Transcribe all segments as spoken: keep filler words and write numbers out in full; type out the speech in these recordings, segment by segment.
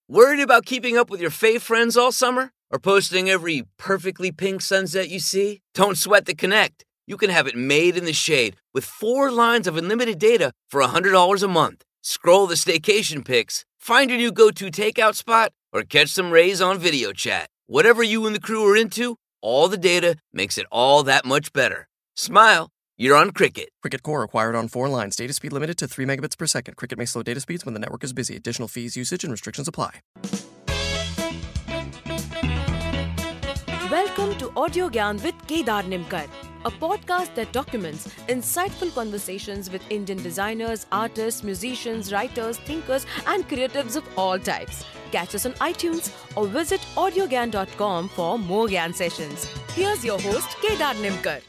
Worried about keeping up with your fave friends all summer? Or posting every perfectly pink sunset you see? Don't sweat the Connect. You can have it made in the shade with four lines of unlimited data for one hundred dollars a month. Scroll the staycation pics, find your new go-to takeout spot, or catch some rays on video chat. Whatever you and the crew are into, all the data makes it all that much better. Smile. You're on Cricket. Cricket Core acquired on four lines. Data speed limited to three megabits per second. Cricket may slow data speeds when the network is busy. Additional fees, usage, and restrictions apply. Welcome to Audio Gyan with Kedar Nimkar, a podcast that documents insightful conversations with Indian designers, artists, musicians, writers, thinkers, and creatives of all types. Catch us on iTunes or visit audio gyan dot com for more Gyan sessions. Here's your host, Kedar Nimkar.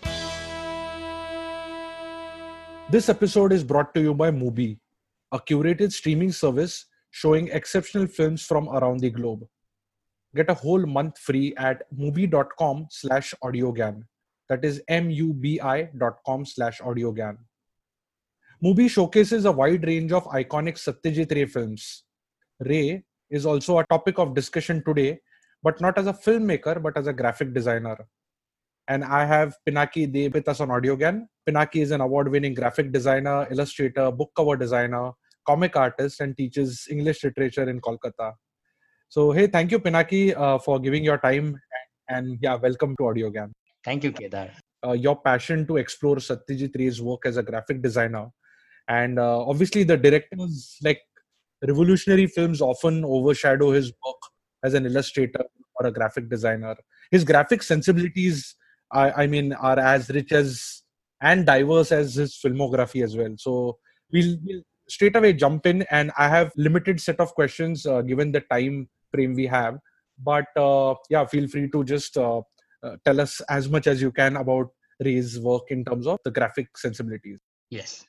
This episode is brought to you by Mubi, a curated streaming service showing exceptional films from around the globe. Get a whole month free at mubi.com slash audiogan. That is M-U-B-I dot com slash audiogan. Mubi showcases a wide range of iconic Satyajit Ray films. Ray is also a topic of discussion today, but not as a filmmaker, but as a graphic designer. And I have Pinaki Deb with us on Audiogan. Pinaki is an award-winning graphic designer, illustrator, book cover designer, comic artist, and teaches English literature in Kolkata. So, hey, thank you, Pinaki, uh, for giving your time. And, and yeah, welcome to Audiogan. Thank you, Kedar. Uh, your passion to explore Satyajit Ray's work as a graphic designer. And uh, obviously, the director's like revolutionary films often overshadow his work as an illustrator or a graphic designer. His graphic sensibilities, I, I mean, are as rich as and diverse as his filmography as well. So we'll, we'll straight away jump in, and I have limited set of questions uh, given the time frame we have. But uh, yeah, feel free to just uh, uh, tell us as much as you can about Ray's work in terms of the graphic sensibilities. Yes.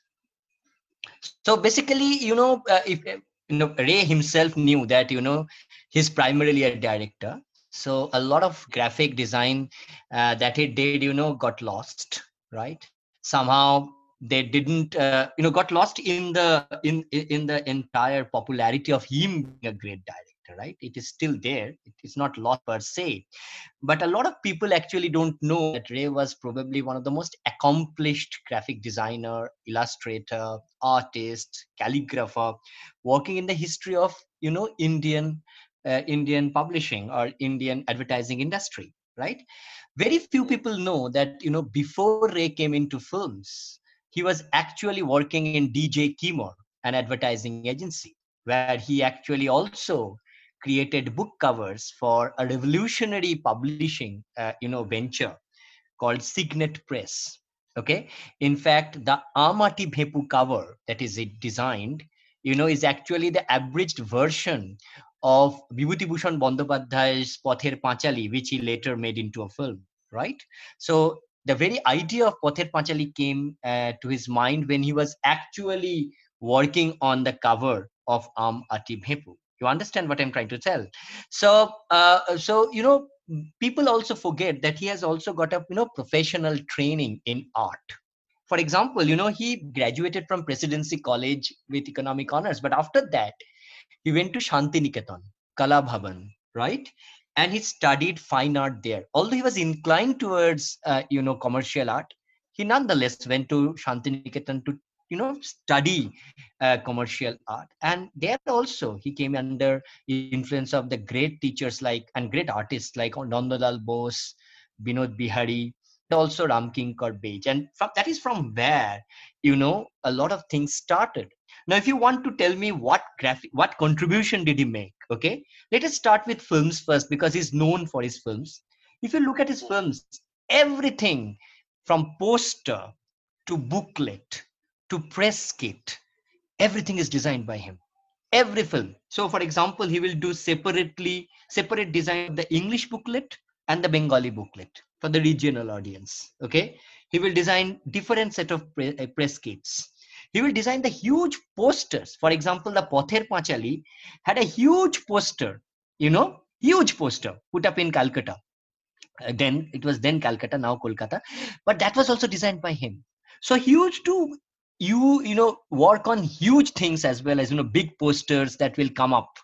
So basically, you know, uh, if you know, Ray himself knew that, you know, he's primarily a director. So a lot of graphic design uh, that he did, you know, got lost, right? Somehow they didn't, uh, you know, got lost in the in in the entire popularity of him being a great director, right? It is still there. It is not lost per se. But a lot of people actually don't know that Ray was probably one of the most accomplished graphic designer, illustrator, artist, calligrapher, working in the history of, you know, Indian uh, Indian publishing or Indian advertising industry, right? Very few people know that, you know, before Ray came into films, he was actually working in D J Kimor, an advertising agency, where he actually also created book covers for a revolutionary publishing, uh, you know, venture called Signet Press. Okay. In fact, the Amati Bhepu cover that is it designed, you know, is actually the abridged version of Vibhuti Bhushan Bandyopadhyay's Pather Panchali, which he later made into a film, right? So the very idea of Pather Panchali came uh, to his mind when he was actually working on the cover of Am Ati Bhepu. You understand what I'm trying to tell? So, uh, so you know, people also forget that he has also got a, you know, professional training in art. For example, you know, he graduated from Presidency College with economic honors, but after that, he went to Shantiniketan, Kala Bhavan, right? And he studied fine art there. Although he was inclined towards, uh, you know, commercial art, he nonetheless went to Shantiniketan to, you know, study uh, commercial art. And there also he came under influence of the great teachers like and great artists like Nandalal Bose, Binod Bihari, also Ramkinkar Bej. And from, that is from where, you know, a lot of things started. Now, if you want to tell me what graphic, what contribution did he make, okay, let us start with films first because he's known for his films. If you look at his films, everything from poster to booklet to press kit, everything is designed by him. Every film. So, for example, he will do separately, separate design of the English booklet and the Bengali booklet for the regional audience, okay. He will design different set of pre- uh, press kits. He will design the huge posters. For example, the Pather Panchali had a huge poster, you know, huge poster put up in Calcutta. Uh, then it was then Calcutta, now Kolkata, but that was also designed by him. So huge to you, you know, work on huge things as well as, you know, big posters that will come up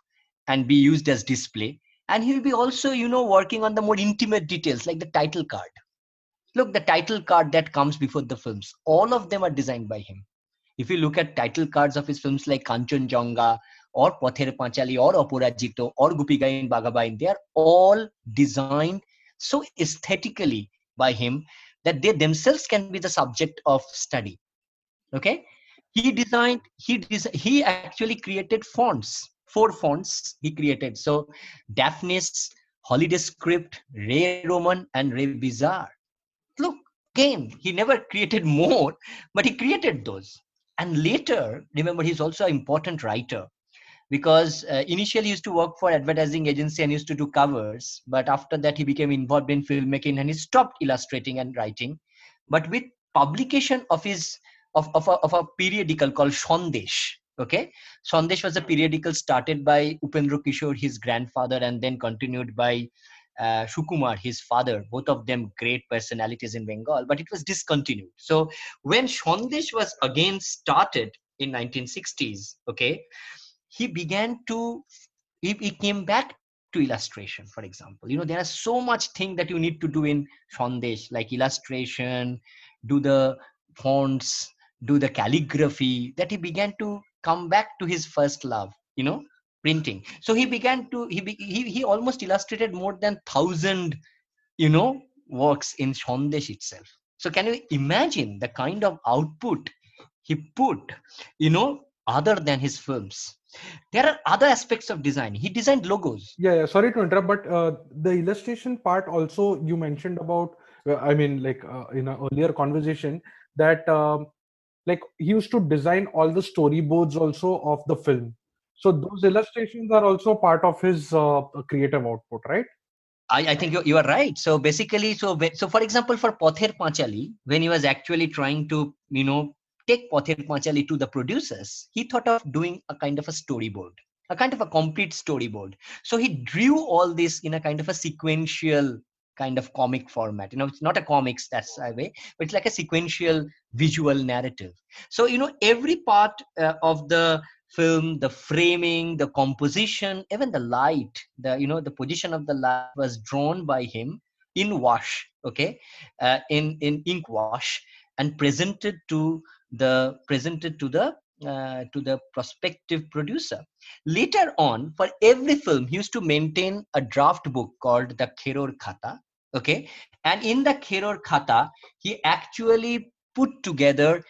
and be used as display. And he will be also, you know, working on the more intimate details like the title card. Look, the title card that comes before the films, all of them are designed by him. If you look at title cards of his films like Kanchanjunga or Pather Panchali or Aparajito or Gupigain Bagabain, they are all designed so aesthetically by him that they themselves can be the subject of study. Okay, he designed, he des- he actually created fonts, four fonts he created. So Daphnis, Holiday Script, Ray Roman, and Ray Bizarre. Look, again, he never created more, but he created those. And later, remember, he's also an important writer, because uh, initially he used to work for advertising agency and used to do covers. But after that, he became involved in filmmaking and he stopped illustrating and writing. But with publication of his of, of, a, of a periodical called Sandesh. Okay, Sandesh was a periodical started by Upendra Kishore, his grandfather, and then continued by uh, Shukumar, his father, both of them great personalities in Bengal, but it was discontinued. So when Sandesh was again started in nineteen sixties, okay, he began to, he, he came back to illustration, for example. You know, there are so much thing that you need to do in Sandesh, like illustration, do the fonts, do the calligraphy, that he began to come back to his first love, you know, printing. So he began to, he, he, he almost illustrated more than thousand, you know, works in Sandesh itself. So can you imagine the kind of output he put, you know, other than his films? There are other aspects of design. He designed logos. Yeah, yeah. Sorry to interrupt, but uh, the illustration part also you mentioned about, uh, I mean, like uh, in an earlier conversation, that um, like he used to design all the storyboards also of the film. So those illustrations are also part of his uh, creative output, right? I, I think you, you are right. So basically, so so for example, for Pather Panchali, when he was actually trying to, you know, take Pather Panchali to the producers, he thought of doing a kind of a storyboard, a kind of a complete storyboard. So he drew all this in a kind of a sequential kind of comic format. You know, it's not a comics, that's a way, but it's like a sequential visual narrative. So, you know, every part uh, of the film, the framing, the composition, even the light, the, you know, the position of the light was drawn by him in wash, okay, uh, in in ink wash, and presented to the presented to the uh, to the prospective producer. Later on, for every film, he used to maintain a draft book called the Kheror Khata, okay, and in the Kheror Khata, he actually put together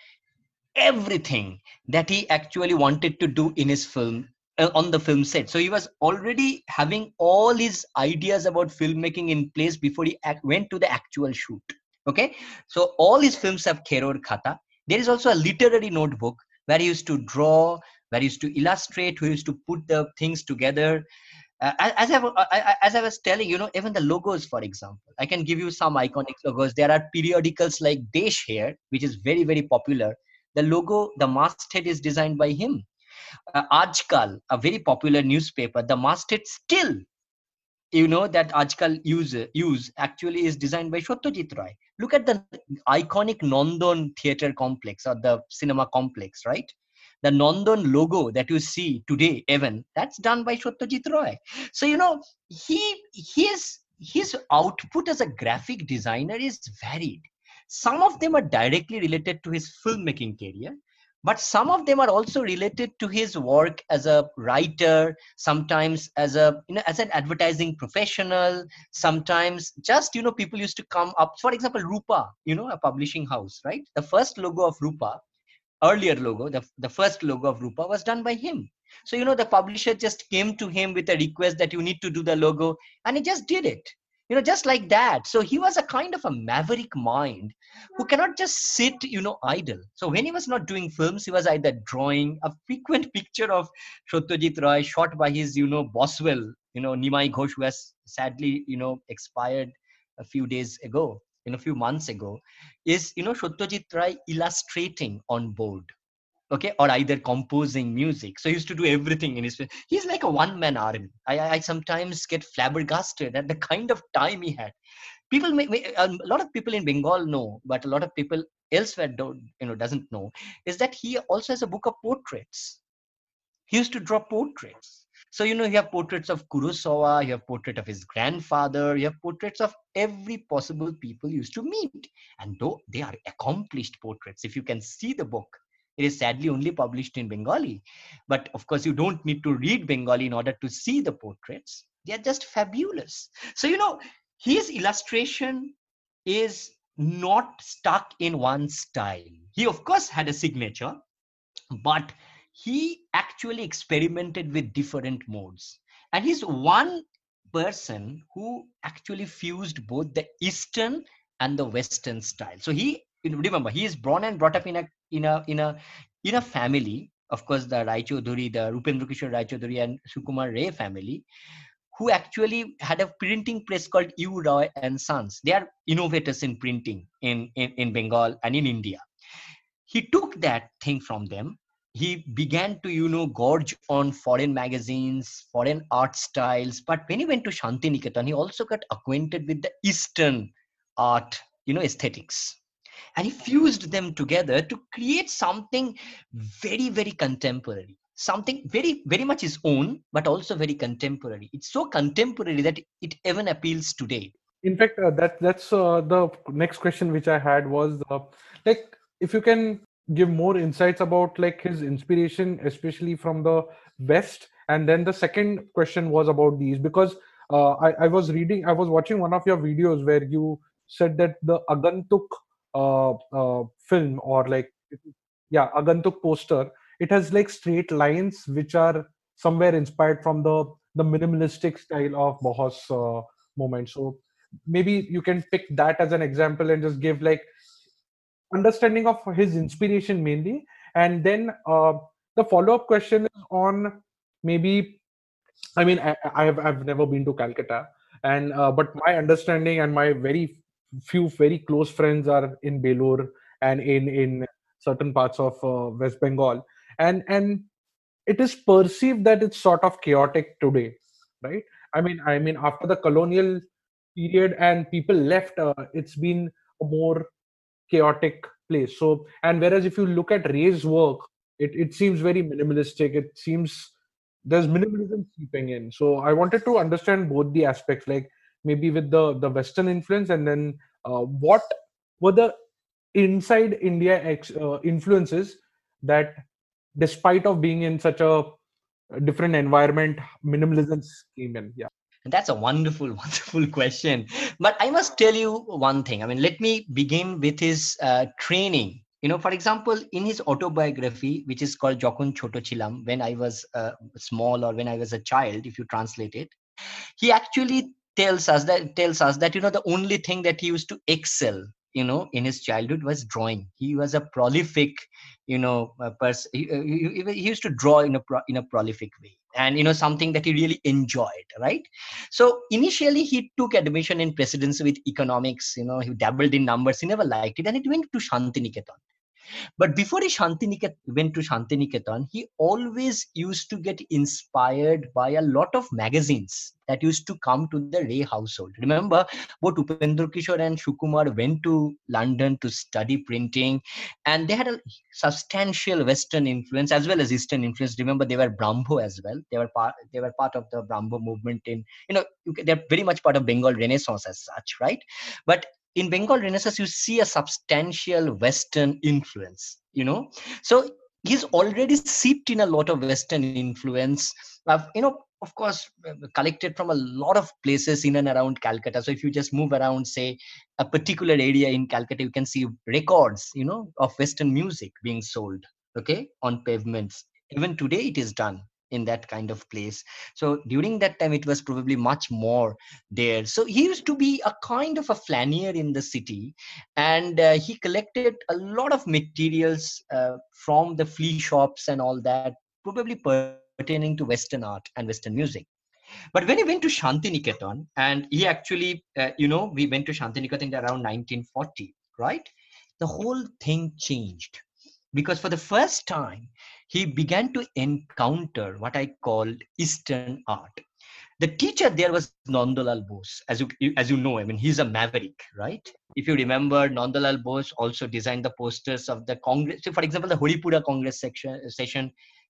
everything that he actually wanted to do in his film uh, on the film set. So he was already having all his ideas about filmmaking in place before he act, went to the actual shoot. Okay, so all his films have Kheror Khata. There is also a literary notebook where he used to draw, where he used to illustrate, who used to put the things together. Uh, as, I, I, as I was telling, you know, even the logos, for example, I can give you some iconic logos. There are periodicals like Desh here, which is very, very popular. The logo, the masthead is designed by him. Uh, Ajkal, a very popular newspaper, the masthead still, you know, that Ajkal use, use actually is designed by Satyajit Roy. Look at the iconic Nandan theatre complex or the cinema complex, right? The Nandan logo that you see today, even, that's done by Satyajit Roy. So, you know, he his, his output as a graphic designer is varied. Some of them are directly related to his filmmaking career, but some of them are also related to his work as a writer, sometimes as a, you know, as an advertising professional, sometimes just, you know, people used to come up. For example, Rupa, you know, a publishing house, right? The first logo of Rupa, earlier logo, the, the first logo of Rupa was done by him. So, you know, the publisher just came to him with a request that you need to do the logo, and he just did it. You know, just like that. So he was a kind of a maverick mind who cannot just sit, you know, idle. So when he was not doing films, he was either drawing a frequent picture of Satyajit Roy shot by his, you know, Boswell, you know, Nimai Ghosh, who has sadly, you know, expired a few days ago, in a few months ago, is, you know, Satyajit Roy illustrating on board. Okay, or either composing music. So he used to do everything in his. He's like a one-man army. I, I sometimes get flabbergasted at the kind of time he had. People may, may a lot of people in Bengal know, but a lot of people elsewhere don't, you know, doesn't know, is that he also has a book of portraits. He used to draw portraits. So, you know, you have portraits of Kurosawa, you have portrait of his grandfather, you have portraits of every possible people used to meet. And though they are accomplished portraits, if you can see the book, it is sadly only published in Bengali. But of course, you don't need to read Bengali in order to see the portraits. They are just fabulous. So, you know, his illustration is not stuck in one style. He, of course, had a signature, but he actually experimented with different modes. And he's one person who actually fused both the Eastern and the Western style. So he, remember, he is born and brought up in a in a in a in a family. Of course, the Rai Chaudhuri, the Rupendra Kishore Rai Chaudhuri and Sukumar Ray family, who actually had a printing press called U. Roy and Sons. They are innovators in printing in, in, in Bengal and in India. He took that thing from them. He began to, you know, gorge on foreign magazines, foreign art styles. But when he went to Shantiniketan, he also got acquainted with the Eastern art, you know, aesthetics. And he fused them together to create something very, very contemporary. Something very, very much his own, but also very contemporary. It's so contemporary that it even appeals today. In fact, uh, that that's uh, the next question which I had was uh, like, if you can give more insights about like his inspiration, especially from the West. And then the second question was about these, because uh, I, I was reading, I was watching one of your videos where you said that the Agantuk uh, uh, film, or like, yeah, Agantuk poster, it has like straight lines which are somewhere inspired from the the minimalistic style of Bohos uh, moment. So maybe you can pick that as an example and just give like understanding of his inspiration mainly. And then uh, the follow-up question is on maybe, I mean, I, I have I've never been to Calcutta, and uh, but my understanding and my very few very close friends are in Belur and in in certain parts of uh, West Bengal, and and it is perceived that it's sort of chaotic today, right? I mean, I mean, after the colonial period and people left, uh, it's been a more chaotic place. So, and whereas if you look at Ray's work, it, it seems very minimalistic. It seems there's minimalism seeping in. So I wanted to understand both the aspects, like maybe with the the Western influence, and then uh, what were the inside India ex, uh, influences that, despite of being in such a different environment, minimalism came in. Yeah. And that's a wonderful, wonderful question. But I must tell you one thing. I mean, let me begin with his uh, training. You know, for example, in his autobiography, which is called Jokon Choto Chilam, when I was uh, small, or when I was a child, if you translate it, he actually tells us that tells us that, you know, the only thing that he used to excel, you know, in his childhood was drawing. He was a prolific, you know, person. He, he, he used to draw in a pro, in a prolific way, and, you know, something that he really enjoyed, right? So initially he took admission in presidency with economics. You know, he dabbled in numbers. He never liked it, and it went to Shantiniketan. But before he Shantiniketan, went to Shantiniketan, he always used to get inspired by a lot of magazines that used to come to the Ray household. Remember, both Upendra Kishore and Sukumar went to London to study printing, and they had a substantial Western influence as well as Eastern influence. Remember, they were Brahmo as well. They were part. They were part of the Brahmo movement. In, you know, they're very much part of Bengal Renaissance as such, right? But in Bengal Renaissance, you see a substantial Western influence, you know. So he's already seeped in a lot of Western influence, uh, you know, of course, collected from a lot of places in and around Calcutta. So if you just move around, say, a particular area in Calcutta, you can see records, you know, of Western music being sold, okay, on pavements. Even today, it is done in that kind of place. So during that time, it was probably much more there. So he used to be a kind of a flaneur in the city, and uh, he collected a lot of materials uh, from the flea shops and all that, probably pertaining to Western art and Western music. But when he went to Shantiniketan, and he actually, uh, you know, we went to Shantiniketan around nineteen forty, right? The whole thing changed, because for the first time, he began to encounter what I called Eastern art. The teacher there was Nandalal Bose, as you, as you know. I mean, he's a maverick, right? If you remember, Nandalal Bose also designed the posters of the Congress. So, for example, the Haripura Congress section, session,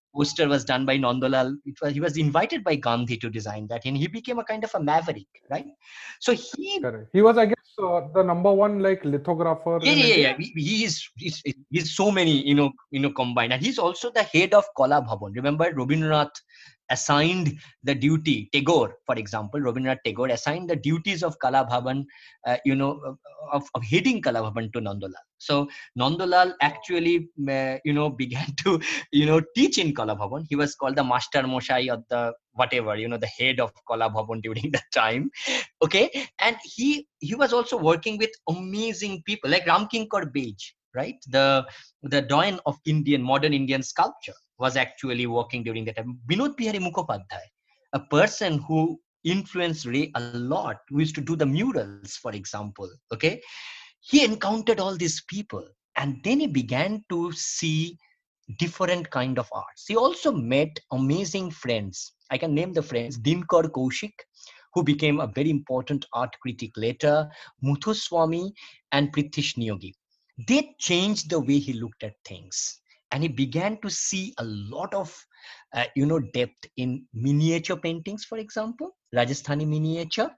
poster was done by Nandalal. It was, he was invited by Gandhi to design that, and he became a kind of a maverick, right? So he, Correct. He was, I guess, uh, the number one like lithographer yeah, in yeah, yeah, India. yeah. He, he is, he's, he's so many, you know, you know, combined, and he's also the head of Kala Bhavan. Remember, Rabindranath assigned the duty. Tagore, for example, Rabindranath Tagore assigned the duties of Kala Bhavan, uh, you know, of, of heading Kala Bhavan to Nandalal. So Nandalal actually, uh, you know, began to, you know, teach in Kala Bhavan. He was called the Master Moshai or the whatever, you know, the head of Kala Bhavan during that time. Okay, and he he was also working with amazing people like Ramkinkar Bej, right? The the doyen of Indian modern Indian sculpture was actually working during that time. Binod Bihari Mukhopadhyay, a person who influenced Ray a lot, who used to do the murals, for example. Okay, he encountered all these people, and then he began to see different kind of arts. He also met amazing friends. I can name the friends: Dinkar Kaushik, who became a very important art critic later, Muthuswamy and Prithish Niyogi. They changed the way he looked at things, and he began to see a lot of uh, you know depth in miniature paintings, for example, Rajasthani miniature,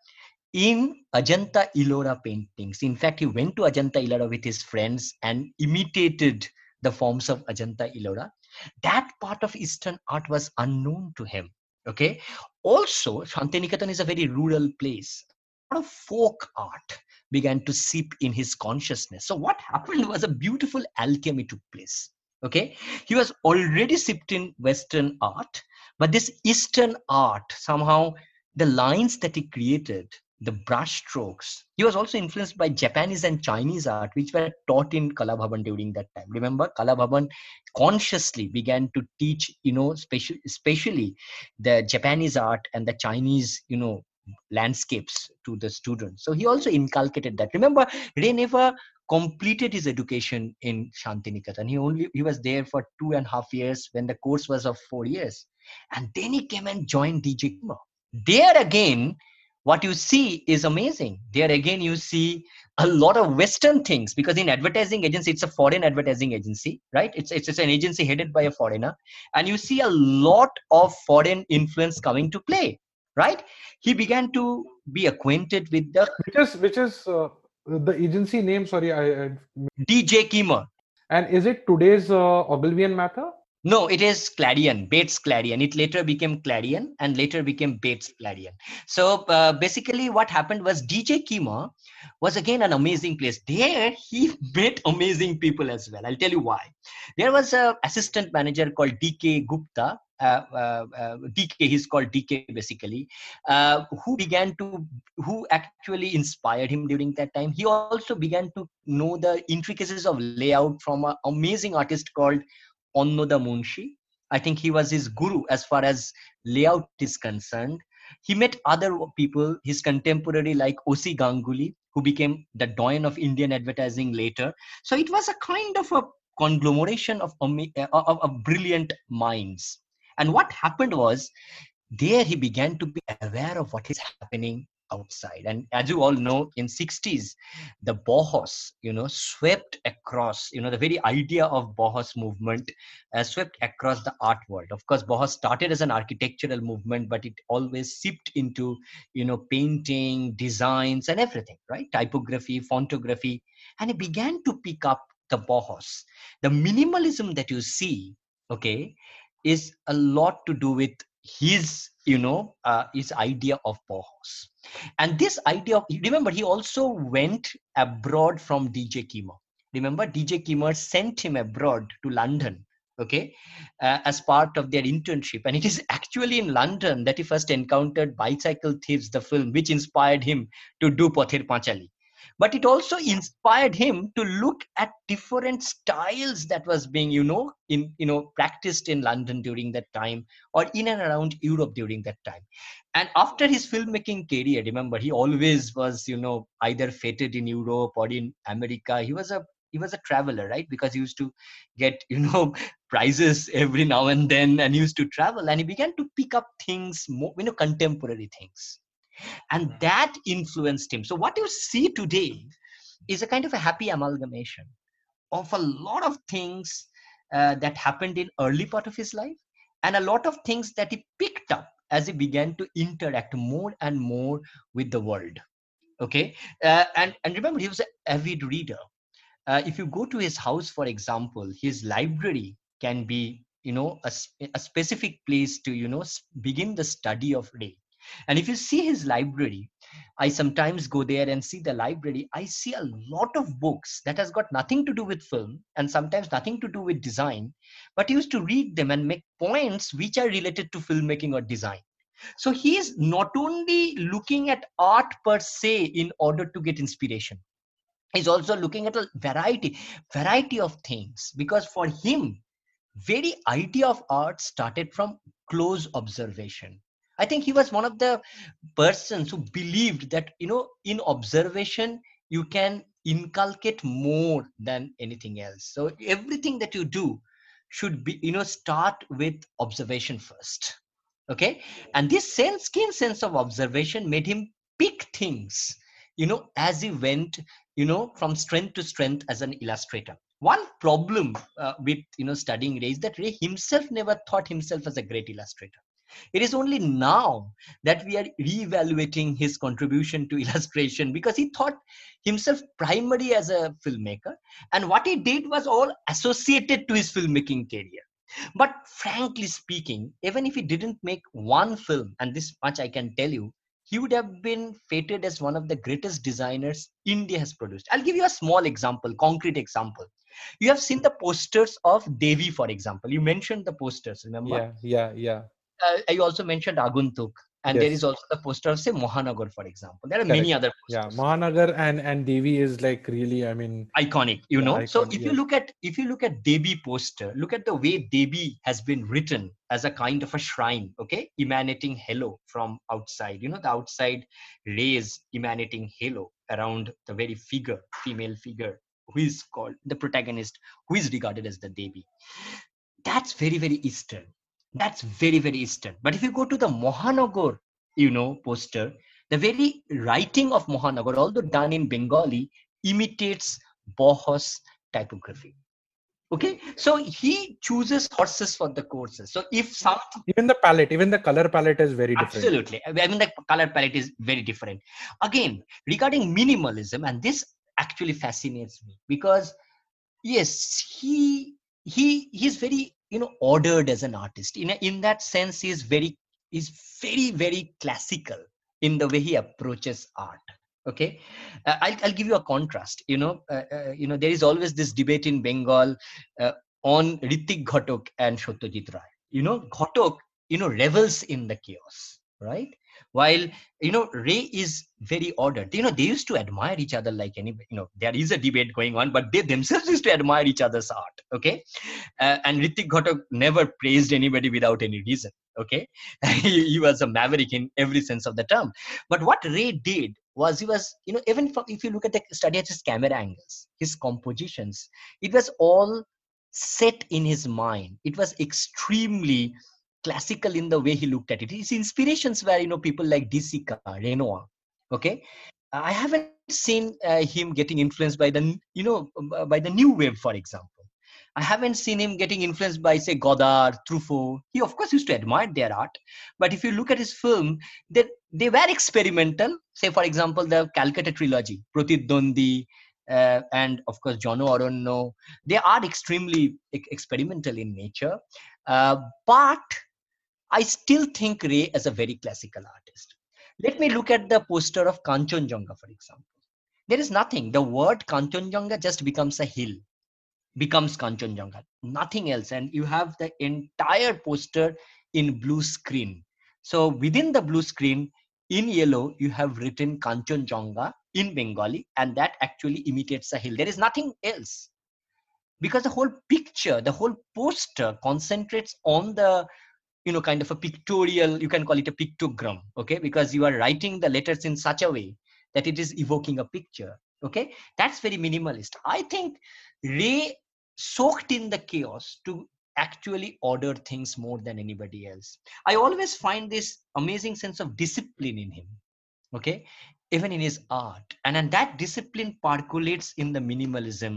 in Ajanta Ellora paintings. In fact, he went to Ajanta Ellora with his friends and imitated the forms of Ajanta Ellora. That part of Eastern art was unknown to him. Okay. Also, Shantiniketan is a very rural place. A lot of folk art began to seep in his consciousness. So what happened was a beautiful alchemy took place. Okay. He was already seeped in Western art, but this Eastern art, somehow the lines that he created, the brush strokes. He was also influenced by Japanese and Chinese art, which were taught in Kala Bhavan during that time. Remember, Kala Bhavan consciously began to teach, you know, special, especially the Japanese art and the Chinese, you know, landscapes to the students. So he also inculcated that. Remember, Ray never completed his education in Shantiniketan. He only he was there for two and a half years when the course was of four years, and then he came and joined D J Kumar. There again, what you see is amazing. There again, you see a lot of Western things, because in advertising agency, it's a foreign advertising agency, right? It's, it's, it's an agency headed by a foreigner. And you see a lot of foreign influence coming to play, right? He began to be acquainted with the... Which is, which is uh, the agency name, sorry, I... I D J Kimmer. And is it today's uh, Ogilvy and Mather? No, it is Clarion, Bates Clarion. It later became Clarion and later became Bates Clarion. So uh, basically what happened was D J Kimmer was again an amazing place. There he met amazing people as well. I'll tell you why. There was an assistant manager called D K Gupta. Uh, uh, uh, D K, he's called D K basically, uh, who began to, who actually inspired him during that time. He also began to know the intricacies of layout from an amazing artist called Onnoda Munshi. I think he was his guru as far as layout is concerned. He met other people, his contemporary like O C Ganguly, who became the doyen of Indian advertising later. So it was a kind of a conglomeration of, of, of brilliant minds. And what happened was, there he began to be aware of what is happening outside. And as you all know, in sixties, the Bohos, you know, swept across, you know, the very idea of Bohos movement uh, swept across the art world. Of course, Bohos started as an architectural movement, but it always seeped into, you know, painting, designs and everything, right? Typography, fontography. And it began to pick up the Bohos. The minimalism that you see, okay, is a lot to do with his, you know, uh, his idea of Bohos. And this idea of, remember, he also went abroad from D J Kimmer. Remember, D J Kimmer sent him abroad to London, okay, uh, as part of their internship. And it is actually in London that he first encountered Bicycle Thieves, the film, which inspired him to do Pather Panchali. But it also inspired him to look at different styles that was being, you know, in, you know, practiced in London during that time, or in and around Europe during that time. And after his filmmaking career, remember, he always was, you know, either feted in Europe or in America. He was a he was a traveler, right? Because he used to get, you know, prizes every now and then, and he used to travel, and he began to pick up things, more, you know, contemporary things. And that influenced him. So what you see today is a kind of a happy amalgamation of a lot of things uh, that happened in early part of his life, and a lot of things that he picked up as he began to interact more and more with the world. Okay, uh, and and remember, he was an avid reader. Uh, if you go to his house, for example, his library can be, you know, a, a specific place to, you know, begin the study of Ray. And if you see his library, I sometimes go there and see the library. I see a lot of books that has got nothing to do with film and sometimes nothing to do with design, but he used to read them and make points which are related to filmmaking or design. So he is not only looking at art per se in order to get inspiration, he's also looking at a variety variety of things, because for him, very idea of art started from close observation. I think he was one of the persons who believed that, you know, in observation you can inculcate more than anything else. So everything that you do should be, you know, start with observation first. Okay, and this sense keen sense of observation made him pick things, you know, as he went, you know, from strength to strength as an illustrator. One problem uh, with, you know, studying Ray is that Ray himself never thought himself as a great illustrator. It is only now that we are re-evaluating his contribution to illustration, because he thought himself primarily as a filmmaker, and what he did was all associated to his filmmaking career. But frankly speaking, even if he didn't make one film, and this much I can tell you, he would have been fated as one of the greatest designers India has produced. I'll give you a small example, concrete example. You have seen the posters of Devi, for example. You mentioned the posters, remember? Yeah, yeah, yeah. Uh, you also mentioned Aguntuk. And Yes. there is also the poster of, say, Mohanagar, for example. There are Correct. many other Yeah, posters. Mahanagar and and Devi is like really, I mean, Iconic, you yeah, know. So iconic, if you yes. look at if you look at Devi poster, look at the way Devi has been written as a kind of a shrine, okay, emanating halo from outside. You know, the outside rays emanating halo around the very figure, female figure, who is called the protagonist, who is regarded as the Devi. That's very, very Eastern. That's very, very Eastern. But if you go to the Mohanagar, you know, poster, the very writing of Mohanagar, although done in Bengali, imitates Bohos typography. Okay, so he chooses horses for the courses. So if some Even the palette, even the color palette is very different. absolutely, I mean the color palette is very different. Again, regarding minimalism, and this actually fascinates me because yes, he he he's very, you know, ordered as an artist. In a, in that sense, he's very he's very very classical in the way he approaches art. Okay, uh, I'll, I'll give you a contrast. You know, uh, uh, you know, there is always this debate in Bengal uh, on Ritik Ghatak and Satyajit Ray. You know, Ghatak, you know, revels in the chaos, right? While, you know, Ray is very ordered. You know, they used to admire each other like any, you know, there is a debate going on, but they themselves used to admire each other's art. Okay, uh, and Ritik Ghatak never praised anybody without any reason. Okay, he, he was a maverick in every sense of the term. But what Ray did was he was, you know, even if you look at the study at his camera angles, his compositions, it was all set in his mind. It was extremely classical in the way he looked at it. His inspirations were, you know, people like De Sica, Renoir. Okay, I haven't seen uh, him getting influenced by the, you know, by the new wave, for example. I haven't seen him getting influenced by, say, Godard, Truffaut. He, of course, used to admire their art. But if you look at his film, they, they were experimental. Say, for example, the Calcutta trilogy, Pratidwandi, uh, and, of course, Jono Aronno. They are extremely e- experimental in nature. Uh, but I still think Ray as a very classical artist. Let me look at the poster of Kanchenjunga, for example. There is nothing. The word Kanchenjunga just becomes a hill. Becomes Kanchenjunga, nothing else. And you have the entire poster in blue screen. So within the blue screen, in yellow, you have written Kanchenjunga in Bengali, and that actually imitates a hill. There is nothing else. Because the whole picture, the whole poster concentrates on the, you know, kind of a pictorial, you can call it a pictogram, okay? Because you are writing the letters in such a way that it is evoking a picture, okay? That's very minimalist. I think Ray soaked in the chaos to actually order things more than anybody else. I always find this amazing sense of discipline in him, okay? Even in his art. And then that discipline percolates in the minimalism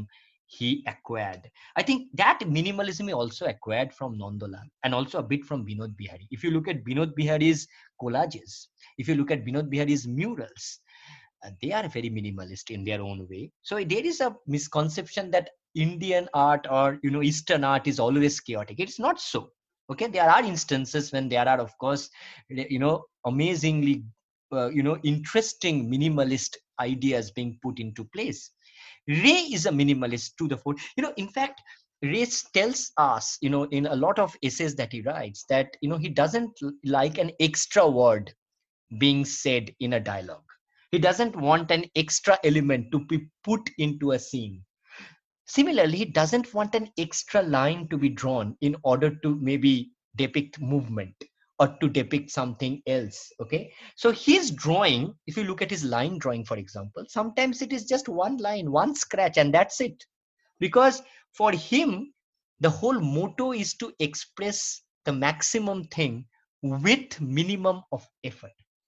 he acquired. I think that minimalism he also acquired from Nandalal and also a bit from Binod Bihari. If you look at Binod Bihari's collages, if you look at Binod Bihari's murals, uh, they are very minimalist in their own way. So there is a misconception that Indian art or, you know, Eastern art is always chaotic. It's not so. Okay, there are instances when there are, of course, you know, amazingly, uh, you know, interesting minimalist ideas being put into place. Ray is a minimalist to the full. You know, in fact, Ray tells us, you know, in a lot of essays that he writes, that, you know, he doesn't like an extra word being said in a dialogue. He doesn't want an extra element to be put into a scene. Similarly, he doesn't want an extra line to be drawn in order to maybe depict movement or to depict something else. Okay. So his drawing, if you look at his line drawing, for example, sometimes it is just one line, one scratch, and that's it. Because for him, the whole motto is to express the maximum thing with minimum of effort.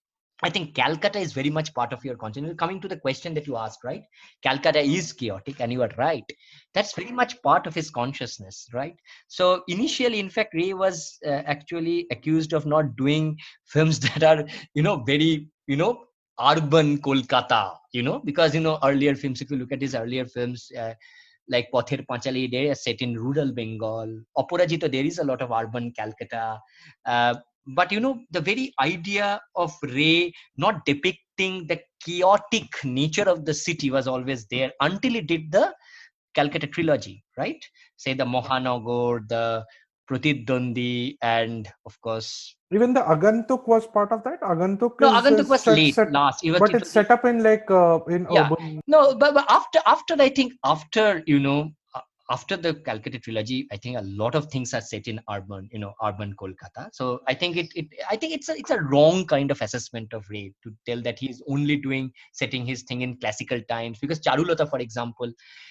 I think Calcutta is very much part of your consciousness. Coming to the question that you asked, right? Calcutta is chaotic, and you are right. That's very much part of his consciousness, right? So initially, in fact, Ray was uh, actually accused of not doing films that are, you know, very, you know, urban Kolkata, you know, because, you know, earlier films, if you look at his earlier films, uh, like Pather Panchali, they are set in rural Bengal. Aparajita, there is a lot of urban Calcutta. Uh, But, you know, the very idea of Ray not depicting the chaotic nature of the city was always there until he did the Calcutta trilogy, right? Say the Mohanagar, the Pratidwandi, and of course... Even the Agantuk was part of that? Agantuk No, is, Agantuk is was set, late, set, last. It was, but it it's was, set up in like, uh, in yeah. urban... No, but, but after, after, I think, after, you know, after the Calcutta trilogy, I think a lot of things are set in urban, you know, urban Kolkata. So I think it, it I think it's a, it's a wrong kind of assessment of Ray to tell that he's only doing, setting his thing in classical times. Because Charulata, for example,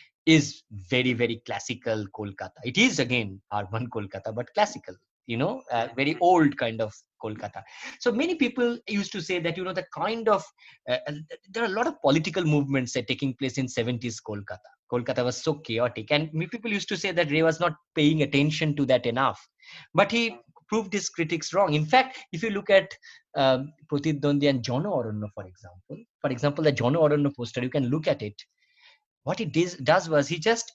is very, very classical Kolkata. It is, again, urban Kolkata, but classical, you know, uh, very old kind of Kolkata. So many people used to say that, you know, the kind of, uh, there are a lot of political movements that taking place in seventies Kolkata. Kolkata was so chaotic. And people used to say that Ray was not paying attention to that enough. But he proved his critics wrong. In fact, if you look at um, Pratidwandi and Jono Aranya, for example, for example, the Jono Aranya poster, you can look at it. What he does, does was he just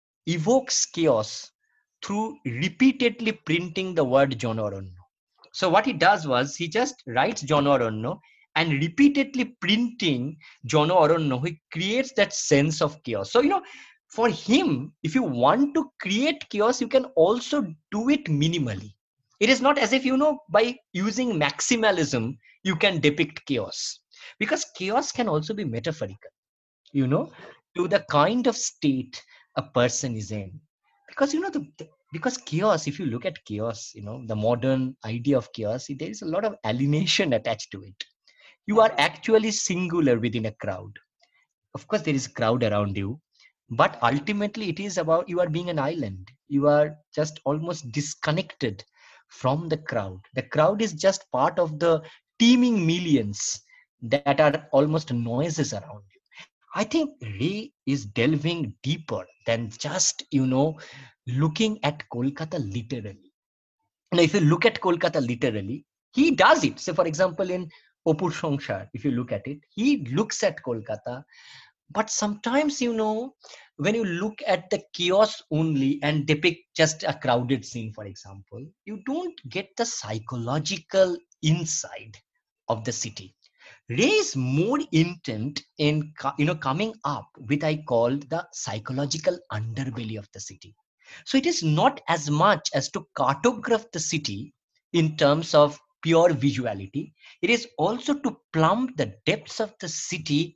evokes chaos through repeatedly printing the word Jono Aranya. So what he does was he just writes Jono Aranya and repeatedly printing Jono Aranya, he creates that sense of chaos. So, you know, for him, if you want to create chaos, you can also do it minimally. It is not as if, you know, by using maximalism, you can depict chaos. Because chaos can also be metaphorical, you know, to the kind of state a person is in. Because, you know, the, the because chaos, if you look at chaos, you know, the modern idea of chaos, there is a lot of alienation attached to it. You are actually singular within a crowd. Of course, there is a crowd around you, but ultimately it is about you are being an island. You are just almost disconnected from the crowd. The crowd is just part of the teeming millions that are almost noises around you. I think Ray is delving deeper than just, you know, looking at Kolkata literally. Now, if you look at Kolkata literally, he does it. So, for example, in Opur Songshar, if you look at it, he looks at Kolkata. But sometimes, you know, when you look at the chaos only and depict just a crowded scene, for example, you don't get the psychological inside of the city. Ray is more intent in, you know, coming up with, I call, the psychological underbelly of the city. So it is not as much as to cartograph the city in terms of pure visuality. It is also to plumb the depths of the city,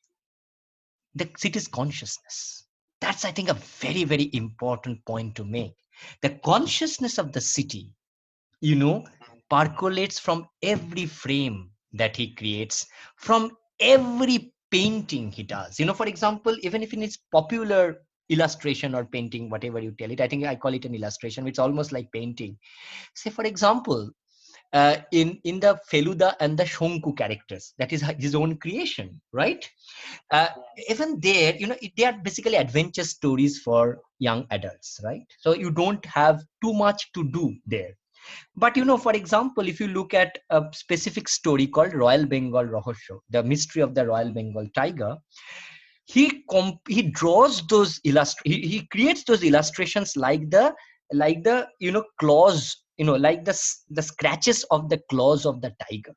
the city's consciousness. That's, I think, a very, very important point to make. The consciousness of the city, you know, percolates from every frame that he creates, from every painting he does. You know, for example, even if in his popular illustration or painting, whatever you tell it, I think I call it an illustration. It's almost like painting. Say, for example, uh, in in the Feluda and the Shonku characters. That is his own creation, right? Uh, even there, you know, it, they are basically adventure stories for young adults, right? So you don't have too much to do there. But you know, for example, if you look at a specific story called Royal Bengal Rahosyo, the mystery of the Royal Bengal tiger, he comp- he draws those illust- he, he creates those illustrations like the like the you know claws, you know, like the the scratches of the claws of the tiger.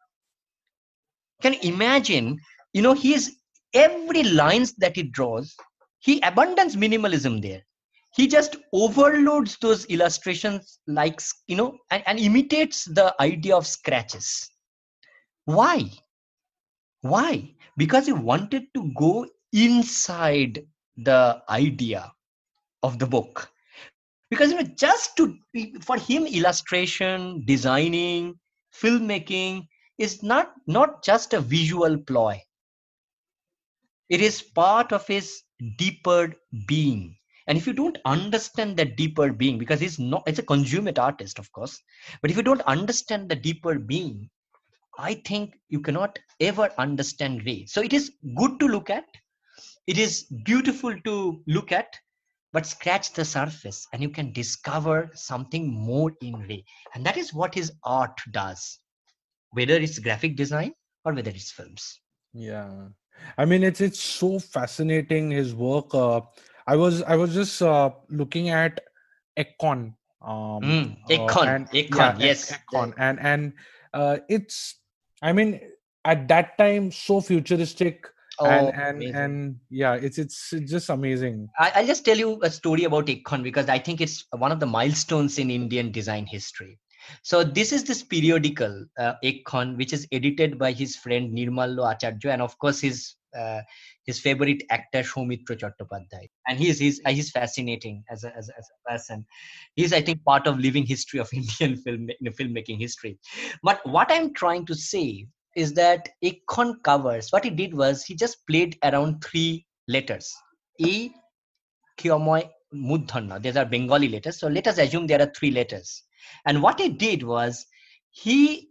Can you imagine? You know, he's every lines that he draws, he abandons minimalism there. He just overloads those illustrations, like, you know, and, and imitates the idea of scratches. Why? Why? Because he wanted to go inside the idea of the book. Because, you know, just to, for him, illustration, designing, filmmaking is not, not just a visual ploy. It is part of his deeper being. And if you don't understand that deeper being, because he's not, it's a consummate artist, of course, but if you don't understand the deeper being, I think you cannot ever understand Ray. So it is good to look at. It is beautiful to look at, but scratch the surface and you can discover something more in Ray. And that is what his art does, whether it's graphic design or whether it's films. Yeah, I mean, it's it's so fascinating, his work. Uh, I was I was just uh, looking at Ekon, um, Mm, uh, Ekon, and yeah, Ekon, Ek- yes. Ekon, and and uh, it's, I mean, at that time so futuristic, and Oh, and amazing. and yeah, it's it's just amazing. I, I'll just tell you a story about Ekon because I think it's one of the milestones in Indian design history. So this is this periodical, uh, Ekon, which is edited by his friend Nirmallo Acharya, and of course his uh, his favorite actor Soumitra Chattopadhyay. And he's he's uh, he's fascinating as a, as a as a person. He's, I think, part of living history of Indian film you know, filmmaking history. But what I'm trying to say is that Ekon covers, what he did was he just played around three letters. E, Kyomoy, Mudhana. These are Bengali letters. So let us assume there are three letters. And what he did was he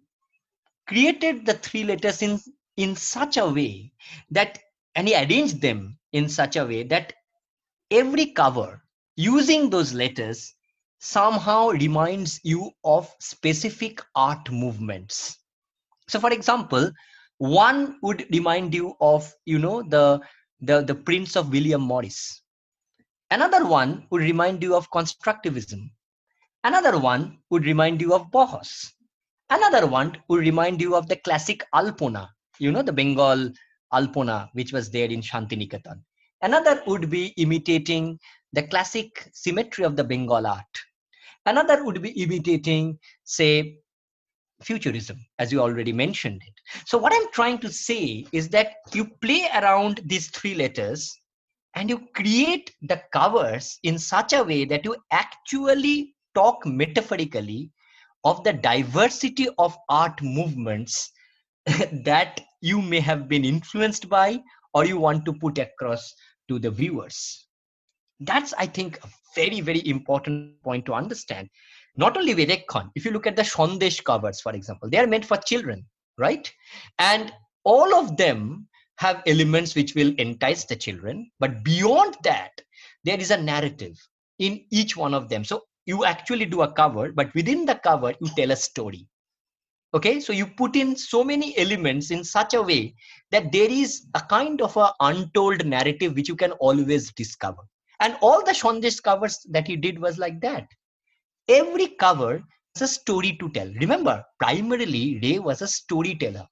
created the three letters in, in such a way that, and he arranged them in such a way that every cover using those letters somehow reminds you of specific art movements. So for example, one would remind you of, you know, the, the, the prints of William Morris. Another one would remind you of constructivism. Another one would remind you of Bohos. Another one would remind you of the classic Alpona, you know, the Bengal Alpona, which was there in Shantiniketan. Another would be imitating the classic symmetry of the Bengal art. Another would be imitating, say, futurism, as you already mentioned it. So what I'm trying to say is that you play around these three letters and you create the covers in such a way that you actually talk metaphorically of the diversity of art movements that you may have been influenced by or you want to put across to the viewers. That's, I think, a very, very important point to understand. Not only with Ekon, if you look at the Sandesh covers, for example, they are meant for children, right? And all of them have elements which will entice the children. But beyond that, there is a narrative in each one of them. So you actually do a cover, but within the cover, you tell a story. Okay, so you put in so many elements in such a way that there is a kind of a untold narrative which you can always discover. And all the Sandesh covers that he did was like that. Every cover has a story to tell. Remember, primarily Ray was a storyteller.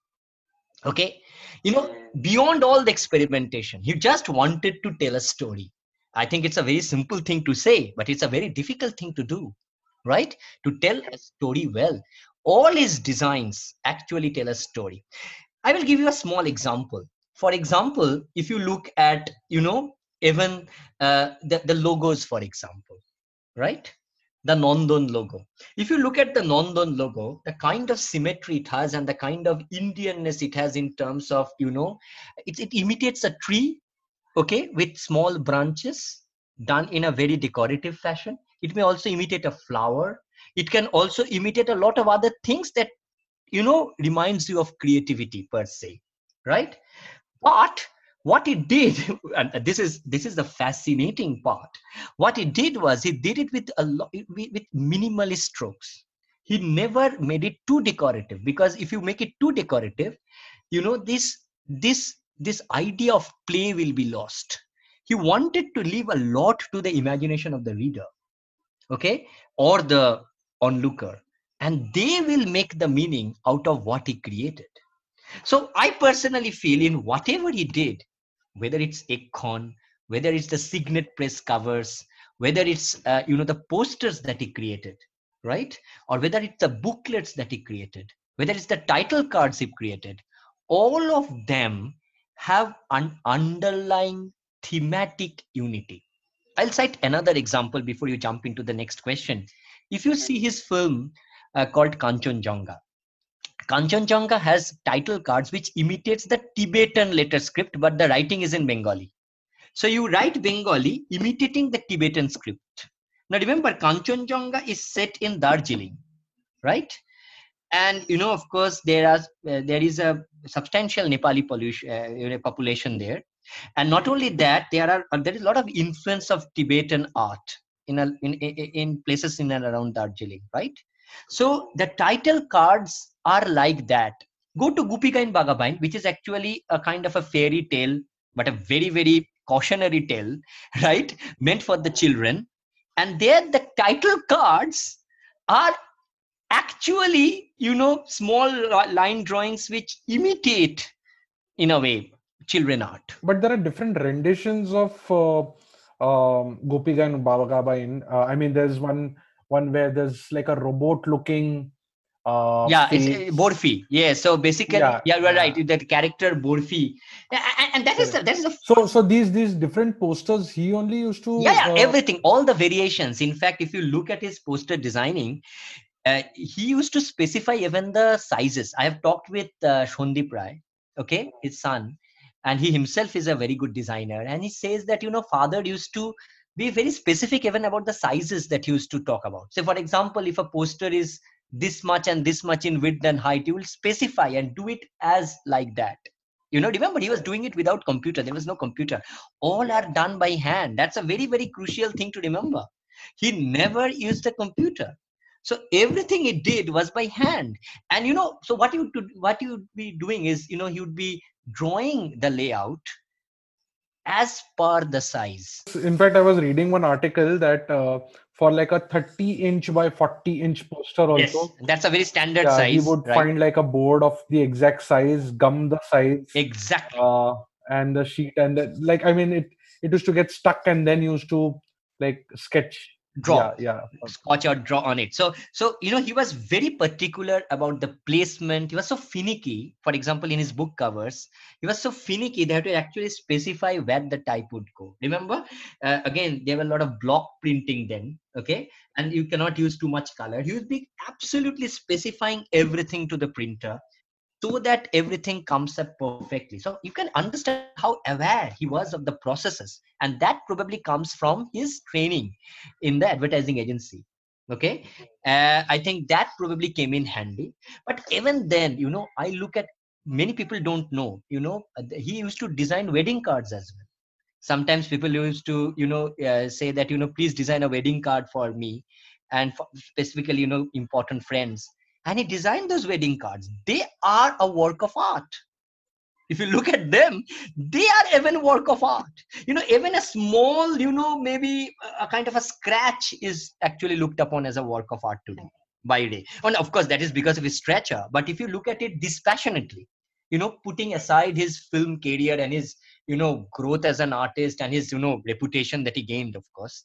Okay, you know, beyond all the experimentation, he just wanted to tell a story. I think it's a very simple thing to say, but it's a very difficult thing to do, right? To tell a story well. All his designs actually tell a story. I will give you a small example. For example, if you look at, you know, even uh, the, the logos, for example, right? The Nandan logo. If you look at the Nandan logo, the kind of symmetry it has and the kind of Indianness it has in terms of, you know, it, it imitates a tree, okay, with small branches done in a very decorative fashion. It may also imitate a flower. It can also imitate a lot of other things that you know, reminds you of creativity per se, right? But what it did, and this is this is the fascinating part. What he did was he did it with a lot with, with minimalist strokes. He never made it too decorative, because if you make it too decorative, you know, this this this idea of play will be lost. He wanted to leave a lot to the imagination of the reader, okay, or the onlooker, and they will make the meaning out of what he created. So I personally feel in whatever he did, whether it's Ekon, whether it's the Signet press covers, whether it's uh, you know, the posters that he created, right, or whether it's the booklets that he created, whether it's the title cards he created, all of them have an underlying thematic unity. I'll cite another example before you jump into the next question. If you see his film uh, called Kanchenjunga, Kanchenjunga has title cards which imitates the Tibetan letter script, but the writing is in Bengali. So you write Bengali imitating the Tibetan script. Now remember, Kanchenjunga is set in Darjeeling, right? And you know, of course, there are uh, there is a substantial Nepali pollution, uh, population there, and not only that, there are uh, there is a lot of influence of Tibetan art in a, in in places in and around Darjeeling, right? So the title cards are like that. Go to Gupika in Bagabain, which is actually a kind of a fairy tale, but a very very cautionary tale, right, meant for the children. And there the title cards are actually, you know, small line drawings which imitate, in a way, children art. But there are different renditions of uh, um, Gopika and Bagabain. Uh, I mean, there's one one where there's like a robot looking. Uh, yeah, face. it's uh, Borfi. Yeah, so basically, yeah, yeah you're yeah. right. That character Borfi, and, and that is the, that is the. So so these these different posters he only used to. Yeah, yeah, uh, everything, all the variations. In fact, if you look at his poster designing, uh, he used to specify even the sizes. I have talked with uh, Shondip Rai, okay, his son, and he himself is a very good designer, and he says that, you know, father used to be very specific even about the sizes that he used to talk about. So for example, if a poster is this much and this much in width and height, you will specify and do it as like that. You know, remember, he was doing it without computer. There was no computer. All are done by hand. That's a very, very crucial thing to remember. He never used a computer. So everything he did was by hand. And, you know, so what you would, what you would be doing is, you know, he would be drawing the layout as per the size. In fact, I was reading one article that uh, for like a thirty inch by forty inch poster also. Yes, that's a very standard yeah, size. He would right? find like a board of the exact size, gum the size. Exactly. Uh, and the sheet and the, like, I mean, it, it used to get stuck and then used to like sketch. Draw, yeah, yeah, sketch or draw on it. So, so you know, he was very particular about the placement. He was so finicky. For example, in his book covers, he was so finicky. They had to actually specify where the type would go. Remember, uh, again, there were a lot of block printing then. Okay, and you cannot use too much color. He would be absolutely specifying everything to the printer, so that everything comes up perfectly. So you can understand how aware he was of the processes. And that probably comes from his training in the advertising agency. Okay. Uh, I think that probably came in handy. But even then, you know, I look at, many people don't know, you know, he used to design wedding cards as well. Sometimes people used to, you know, uh, say that, you know, please design a wedding card for me. And for specifically, you know, important friends. And he designed those wedding cards. They are a work of art. If you look at them, they are even work of art. You know, even a small, you know, maybe a kind of a scratch is actually looked upon as a work of art today, by day. And of course, that is because of his stature. But if you look at it dispassionately, you know, putting aside his film career and his, you know, growth as an artist and his, you know, reputation that he gained, of course,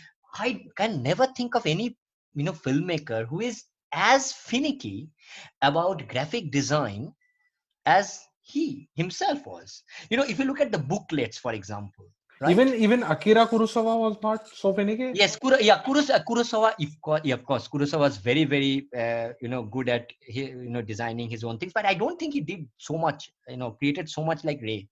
I can never think of any, you know, filmmaker who is as finicky about graphic design as he himself was. You know, if you look at the booklets, for example, right? Even even Akira Kurosawa was not so finicky. Yes, Kuro, yeah, Kurosawa, Kurosawa, if, yeah, of course, Kurosawa was very, very, uh, you know, good at, you know, designing his own things. But I don't think he did so much, you know, created so much like Ray.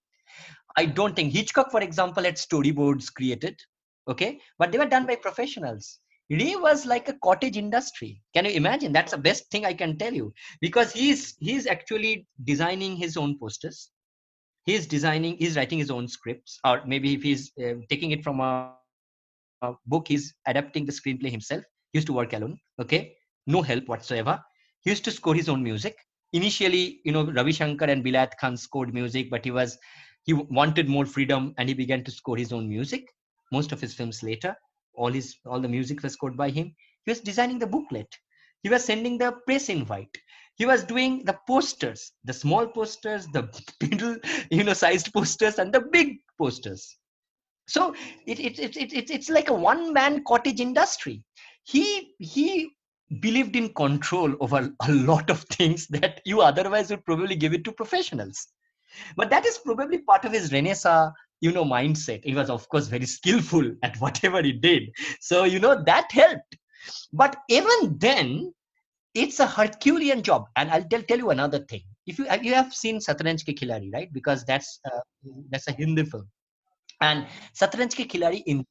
I don't think Hitchcock, for example, had storyboards created, okay, but they were done by professionals. Ray was like a cottage industry. Can you imagine? That's the best thing I can tell you, because he's he's actually designing his own posters. He's designing, he's writing his own scripts, or maybe if he's uh, taking it from a book, he's adapting the screenplay himself. He used to work alone. Okay, no help whatsoever. He used to score his own music. Initially, you know, Ravi Shankar and Bilayat Khan scored music, but he was he wanted more freedom, and he began to score his own music. Most of his films later, all his all the music was scored by him. He was designing the booklet. He was sending the press invite. He was doing the posters, the small posters, the middle, you know, sized posters, and the big posters. So it, it, it, it, it, it's like a one-man cottage industry. He he believed in control over a lot of things that you otherwise would probably give it to professionals. But that is probably part of his Renaissance, you know, mindset. He was, of course, very skillful at whatever he did. So, you know, that helped. But even then, it's a Herculean job. And I'll tell, tell you another thing. If you you have seen Satranj Ke Khiladi, right? Because that's uh, that's a Hindi film. And Satranj Ke Khiladi, in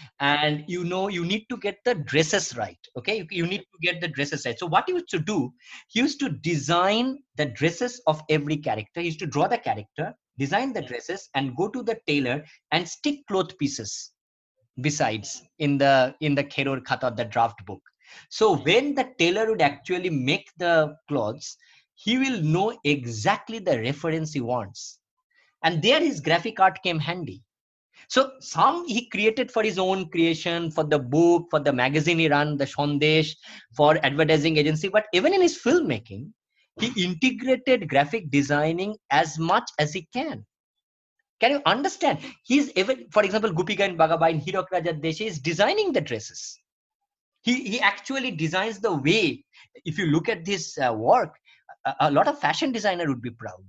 and you know you need to get the dresses right. Okay, you need to get the dresses right. So what he used to do, he used to design the dresses of every character. He used to draw the character, design the dresses, and go to the tailor and stick cloth pieces besides in the in the Kheror Khata, the draft book. So when the tailor would actually make the clothes, he will know exactly the reference he wants, and there his graphic art came handy. So some he created for his own creation, for the book, for the magazine he ran, the Sandesh, for advertising agency. But even in his filmmaking, he integrated graphic designing as much as he can. Can you understand? He's even, for example, Gupika and Bagabai in Hirok Raja Deshe is designing the dresses. He, he actually designs the way, if you look at this uh, work, a, a lot of fashion designer would be proud.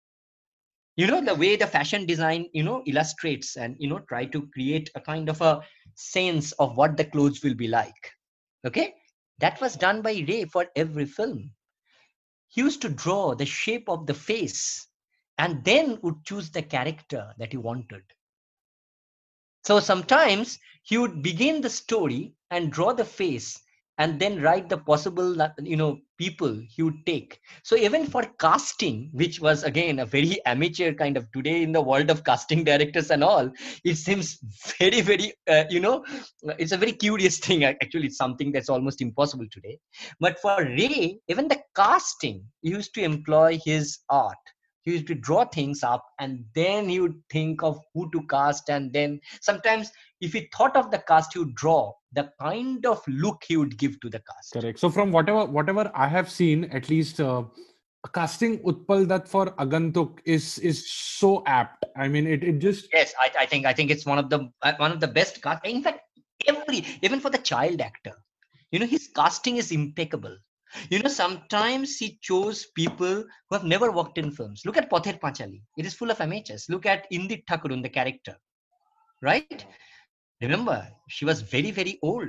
You know, the way the fashion design, you know, illustrates and, you know, try to create a kind of a sense of what the clothes will be like. Okay. That was done by Ray for every film. He used to draw the shape of the face and then would choose the character that he wanted. So sometimes he would begin the story and draw the face and then write the possible, you know, people he would take. So even for casting, which was again a very amateur kind of today in the world of casting directors and all, it seems very, very, uh, you know, it's a very curious thing. Actually, it's something that's almost impossible today. But for Ray, even the casting, he used to employ his art. He used to draw things up and then he would think of who to cast. And then sometimes if he thought of the cast, he would draw the kind of look he would give to the cast. Correct. So from whatever whatever I have seen, at least uh, casting Utpal Dutt for Agantuk is is so apt. I mean, it, it just... Yes, I, I think I think it's one of the uh, one of the best cast. In fact, every even for the child actor, you know, his casting is impeccable. You know, sometimes he chose people who have never worked in films. Look at Pather Panchali. It is full of amateurs. Look at Indit Thakurun, the character. Right? Remember, she was very, very old.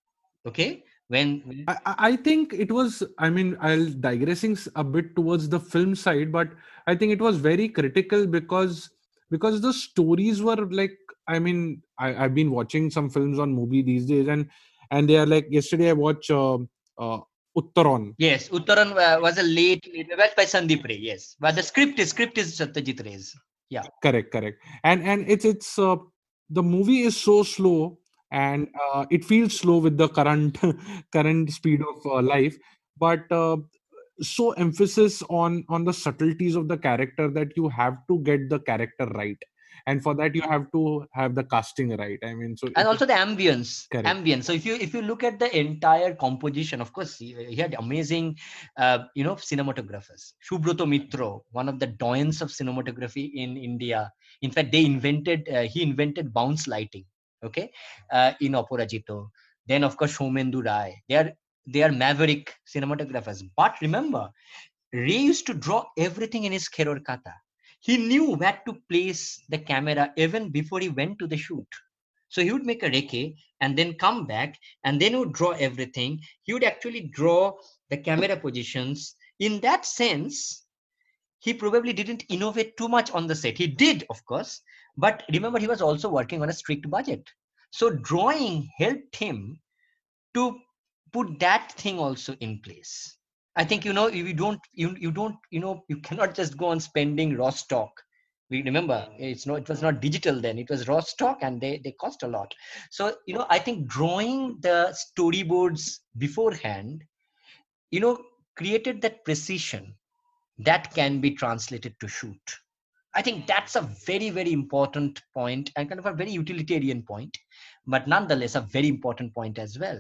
Okay? When, when... I, I think it was, I mean, I'll digressing a bit towards the film side, but I think it was very critical because because the stories were like, I mean, I, I've been watching some films on Mubi these days, and and they are like, yesterday I watched uh, uh, Uttaran. Yes, Uttaran uh, was a late, late by Sandeep Ray, yes. But the script is script is Satyajit Ray's. Yeah. Correct, correct. And and it's it's uh, the movie is so slow and uh, it feels slow with the current current speed of uh, life, but uh, so emphasis on on the subtleties of the character that you have to get the character right. And for that you have to have the casting right. I mean, so and also the ambience, correct. ambience. So if you if you look at the entire composition, of course, he, he had amazing, uh, you know, cinematographers. Subroto Mitro, one of the doyens of cinematography in India. In fact, they invented uh, he invented bounce lighting. Okay, uh, in Oporajito. Then of course Shomendu Rai. They are they are maverick cinematographers. But remember, Ray used to draw everything in his Kheror Khata. He knew where to place the camera even before he went to the shoot. So he would make a recce and then come back and then would draw everything. He would actually draw the camera positions. In that sense, he probably didn't innovate too much on the set. He did, of course. But remember, he was also working on a strict budget. So drawing helped him to put that thing also in place. I think, you know, you don't, you, you don't, you know, you cannot just go on spending raw stock. We remember it's not, it was not digital then, it was raw stock, and they, they cost a lot. So, you know, I think drawing the storyboards beforehand, you know, created that precision that can be translated to shoot. I think that's a very, very important point, and kind of a very utilitarian point, but nonetheless a very important point as well.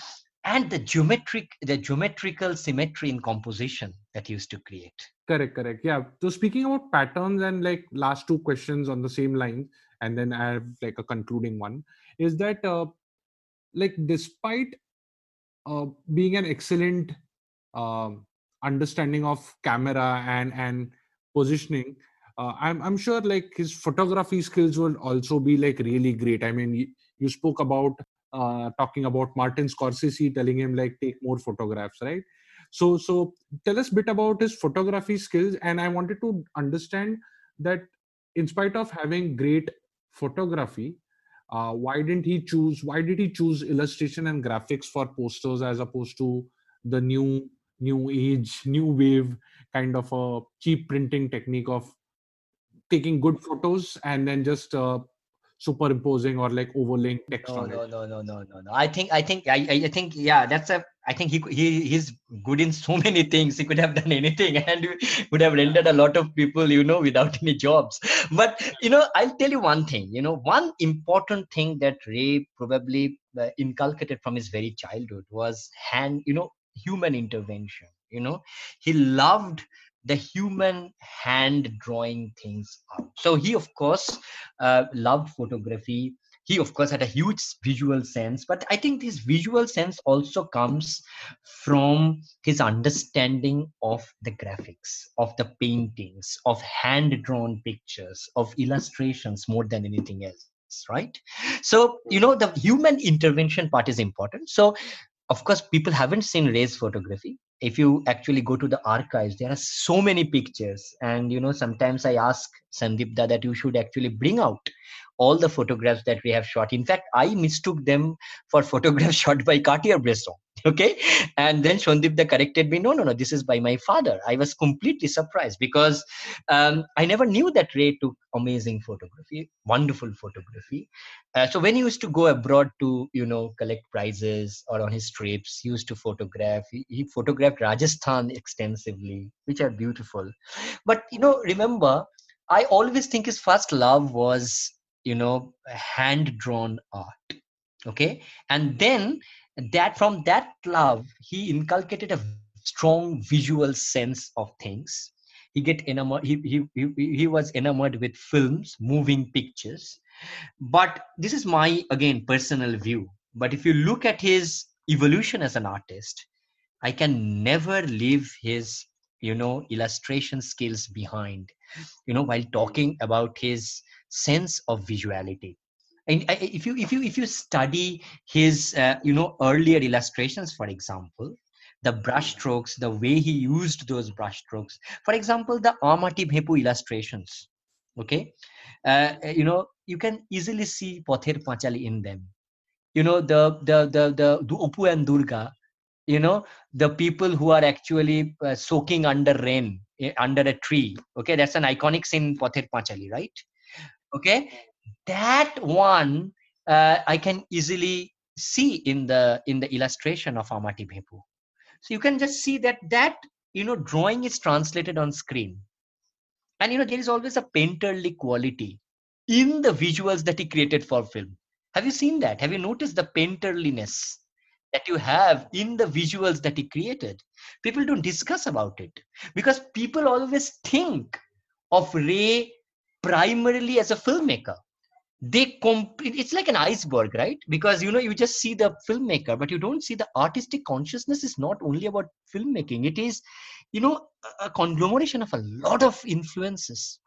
And the geometric, the geometrical symmetry in composition that he used to create. Correct, correct. Yeah. So speaking about patterns, and like last two questions on the same line, and then I have like a concluding one, is that uh, like despite uh, being an excellent um understanding of camera and and positioning, uh, I'm I'm sure like his photography skills will also be like really great. I mean, you, you spoke about uh, talking about Martin Scorsese telling him like take more photographs, right? So so tell us a bit about his photography skills, and I wanted to understand that in spite of having great photography, uh, why didn't he choose? Why did he choose illustration and graphics for posters as opposed to the new new age, new wave kind of a cheap printing technique of taking good photos and then just uh, superimposing or like overlaying text No, on it? no, no, no, no, no, no. I think, I think, I, I I think, yeah, that's a. I think he he he's good in so many things. He could have done anything, and would have rendered a lot of people, you know, without any jobs. But you know, I'll tell you one thing. You know, one important thing that Ray probably uh, inculcated from his very childhood was hand. You know, human intervention. You know, he loved the human hand drawing things out. So he, of course, uh, loved photography. He of course had a huge visual sense, but I think this visual sense also comes from his understanding of the graphics, of the paintings, of hand drawn pictures, of illustrations more than anything else, right? So you know, the human intervention part is important. So of course, people haven't seen Ray's photography. If you actually go to the archives, there are so many pictures. And, you know, sometimes I ask Sandeep da that you should actually bring out all the photographs that we have shot. In fact, I mistook them for photographs shot by Cartier-Bresson. Okay. And then Sandeep da corrected me. No, no, no, this is by my father. I was completely surprised because um, I never knew that Ray took amazing photography, wonderful photography. Uh, so when he used to go abroad to, you know, collect prizes or on his trips, he used to photograph. He, he photographed Rajasthan extensively, which are beautiful. But, you know, remember, I always think his first love was, you know, hand-drawn art. Okay. And then that from that love, he inculcated a strong visual sense of things. He get enamored, he, he, he, he was enamored with films, moving pictures. But this is my, again, personal view. But if you look at his evolution as an artist, I can never leave his, you know, illustration skills behind, you know, while talking about his sense of visuality. And if you if you if you study his uh, you know, earlier illustrations, for example, the brush strokes, the way he used those brush strokes, for example, the Amati Bhepu illustrations, okay, uh, you know, you can easily see Pather Panchali in them. You know, the the the the, the Upu and Durga, you know, the people who are actually uh, soaking under rain eh, under a tree. Okay, that's an iconic scene in Pather Panchali, right? Okay, that one uh, I can easily see in the in the illustration of Amati Bhepu. So you can just see that that, you know, drawing is translated on screen. And, you know, there is always a painterly quality in the visuals that he created for film. Have you seen that? Have you noticed the painterliness that you have in the visuals that he created? People don't discuss about it because people always think of Ray primarily as a filmmaker. They complete, it's like an iceberg, right? Because, you know, you just see the filmmaker, but you don't see the artistic consciousness is not only about filmmaking. It is, you know, a conglomeration of a lot of influences.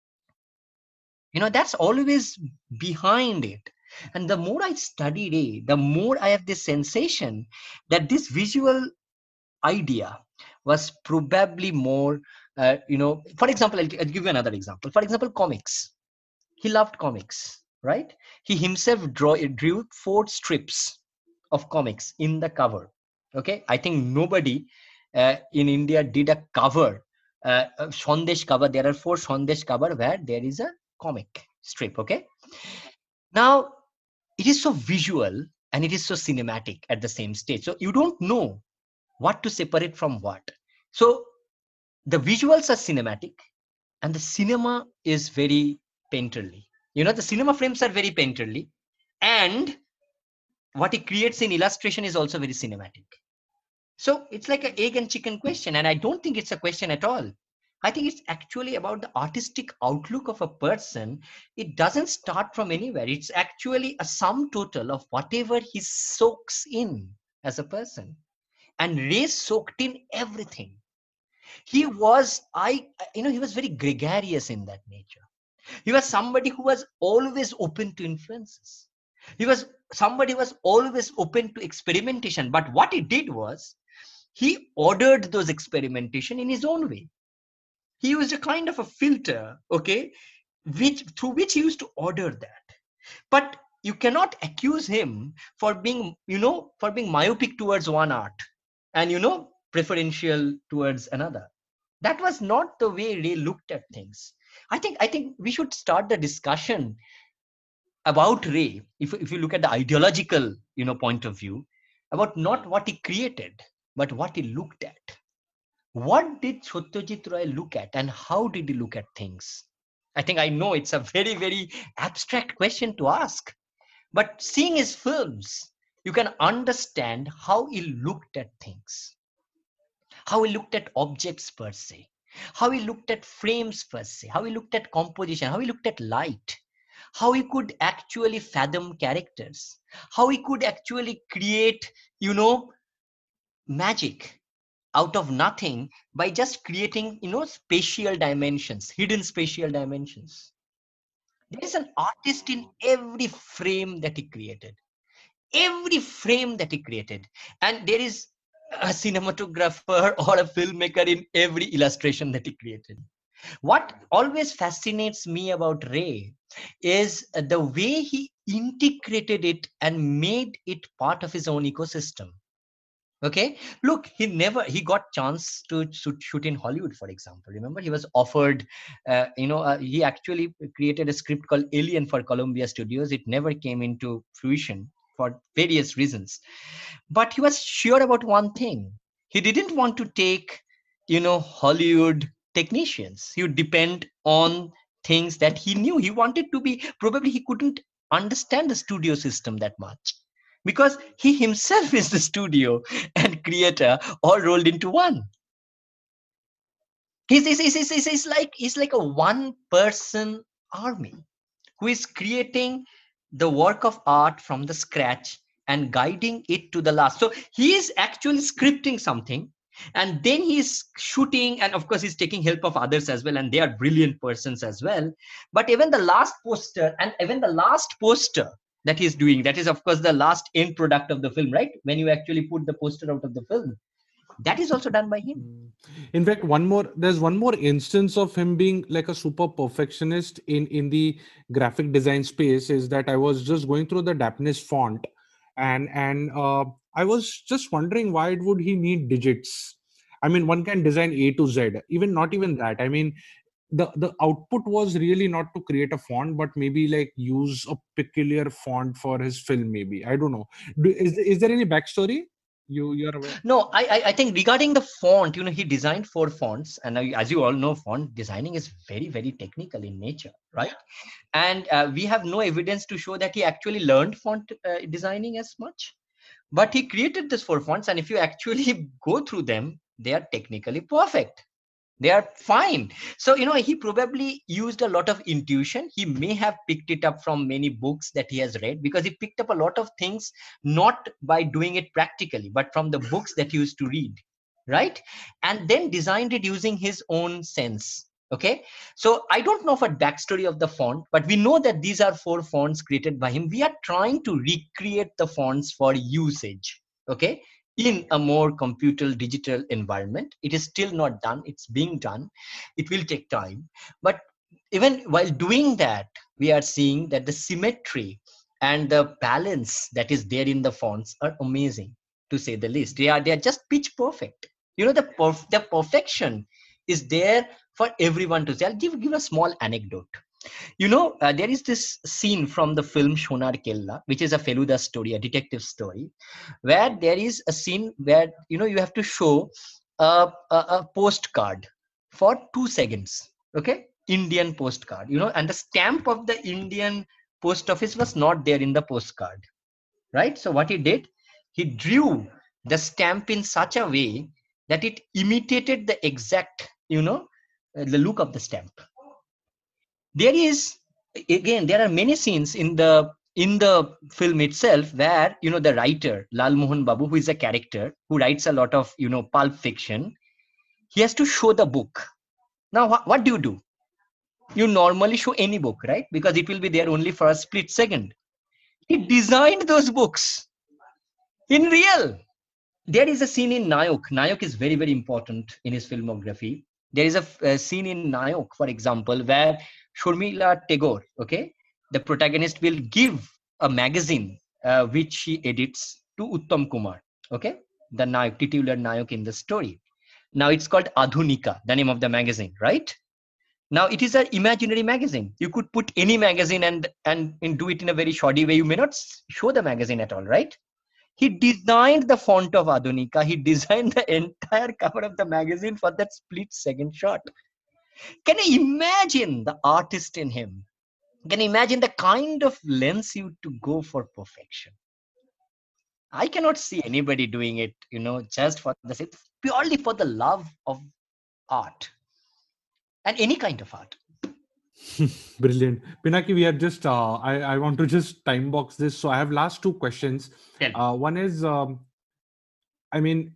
You know, that's always behind it. And the more I study Ray, the more I have this sensation that this visual idea was probably more, uh, you know, for example, I'll, I'll give you another example. For example, comics. He loved comics, right? He himself draw, drew four strips of comics in the cover. Okay, I think nobody uh, in India did a cover, uh, a Sandesh cover. There are four Sandesh cover where there is a comic strip. Okay, now it is so visual and it is so cinematic at the same stage. So you don't know what to separate from what. So the visuals are cinematic and the cinema is very painterly. You know, the cinema frames are very painterly, and what he creates in illustration is also very cinematic. So it's like an egg and chicken question, and I don't think it's a question at all. I think it's actually about the artistic outlook of a person. It doesn't start from anywhere. It's actually a sum total of whatever he soaks in as a person. And Ray soaked in everything. He was, I, you know, he was very gregarious in that nature. He was somebody who was always open to influences. He was somebody who was always open to experimentation. But what he did was, he ordered those experimentation in his own way. He used a kind of a filter, okay, which through which he used to order that. But you cannot accuse him for being, you know, for being myopic towards one art and, you know, preferential towards another. That was not the way Ray looked at things. I think I think we should start the discussion about Ray, if, if you look at the ideological, you know, point of view, about not what he created, but what he looked at. What did Satyajit Roy look at, and how did he look at things? I think I know it's a very, very abstract question to ask, but seeing his films, you can understand how he looked at things, how he looked at objects per se, how he looked at frames per se, how he looked at composition, how he looked at light, how he could actually fathom characters, how he could actually create, you know, magic out of nothing by just creating, you know, spatial dimensions, hidden spatial dimensions. There is an artist in every frame that he created, every frame that he created. And there is a cinematographer or a filmmaker in every illustration that he created. What always fascinates me about Ray is the way he integrated it and made it part of his own ecosystem. Okay, look, he never he got chance to shoot in Hollywood, for example. Remember, he was offered, uh, you know, uh, he actually created a script called Alien for Columbia Studios. It never came into fruition for various reasons. But he was sure about one thing. He didn't want to take, you know, Hollywood technicians. He would depend on things that he knew. He wanted to be, probably he couldn't understand the studio system that much, because he himself is the studio and creator all rolled into one. He's, he's, he's, he's, he's, like, he's like a one-person army who is creating the work of art from the scratch and guiding it to the last. So he is actually scripting something, and then he's shooting, and of course he's taking help of others as well, and they are brilliant persons as well. But even the last poster, and even the last poster that he's doing, that is of course the last end product of the film, right? When you actually put the poster out of the film, that is also done by him. In fact, one more, there's one more instance of him being like a super perfectionist in, in the graphic design space, is that I was just going through the Japanese font, and, and uh, I was just wondering, why would he need digits? I mean, one can design A to Z, even not even that. I mean, the the output was really not to create a font, but maybe like use a peculiar font for his film. Maybe, I don't know. Do, is is there any backstory you you're aware? No, I I think regarding the font, you know, he designed four fonts, and as you all know, font designing is very, very technical in nature, right? And uh, we have no evidence to show that he actually learned font uh, designing as much, but he created these four fonts, and if you actually go through them, they are technically perfect. They are fine. So, you know, he probably used a lot of intuition. He may have picked it up from many books that he has read, because he picked up a lot of things, not by doing it practically, but from the books that he used to read, right? And then designed it using his own sense. Okay. So I don't know for backstory of the font, but we know that these are four fonts created by him. We are trying to recreate the fonts for usage. Okay. In a more computer digital environment. It is still not done. It's being done. It will take time. But even while doing that, we are seeing that the symmetry and the balance that is there in the fonts are amazing, to say the least. They are they are just pitch perfect. You know, the perf- the perfection is there for everyone to see. I'll give give a small anecdote. You know, uh, there is this scene from the film Shonar Kella, which is a Feluda story, a detective story, where there is a scene where, you know, you have to show a, a, a postcard for two seconds. Okay, Indian postcard, you know, and the stamp of the Indian post office was not there in the postcard, right? So what he did, he drew the stamp in such a way that it imitated the exact, you know, uh, the look of the stamp. There is, again, there are many scenes in the in the film itself where, you know, the writer Lal Mohan Babu, who is a character who writes a lot of, you know, pulp fiction, he has to show the book. Now what, what do you do? You normally show any book, right? Because it will be there only for a split second. He designed those books in real. There is a scene in Nayok. Nayok is very, very important in his filmography. There is a, a scene in Nayok, for example, where Sharmila Tagore, okay, the protagonist will give a magazine uh, which she edits to Uttam Kumar, okay, the Nayok, titular Nayok in the story. Now it's called Adhunika, the name of the magazine, right? Now it is an imaginary magazine. You could put any magazine and, and, and do it in a very shoddy way. You may not show the magazine at all, right? He designed the font of Adhunika. He designed the entire cover of the magazine for that split second shot. Can you imagine the artist in him? Can you imagine the kind of lens you to go for perfection? I cannot see anybody doing it, you know, just for the sake, purely for the love of art and any kind of art. Brilliant. Pinaki, we are just, uh, I, I want to just time box this. So I have last two questions. Uh, one is, um, I mean,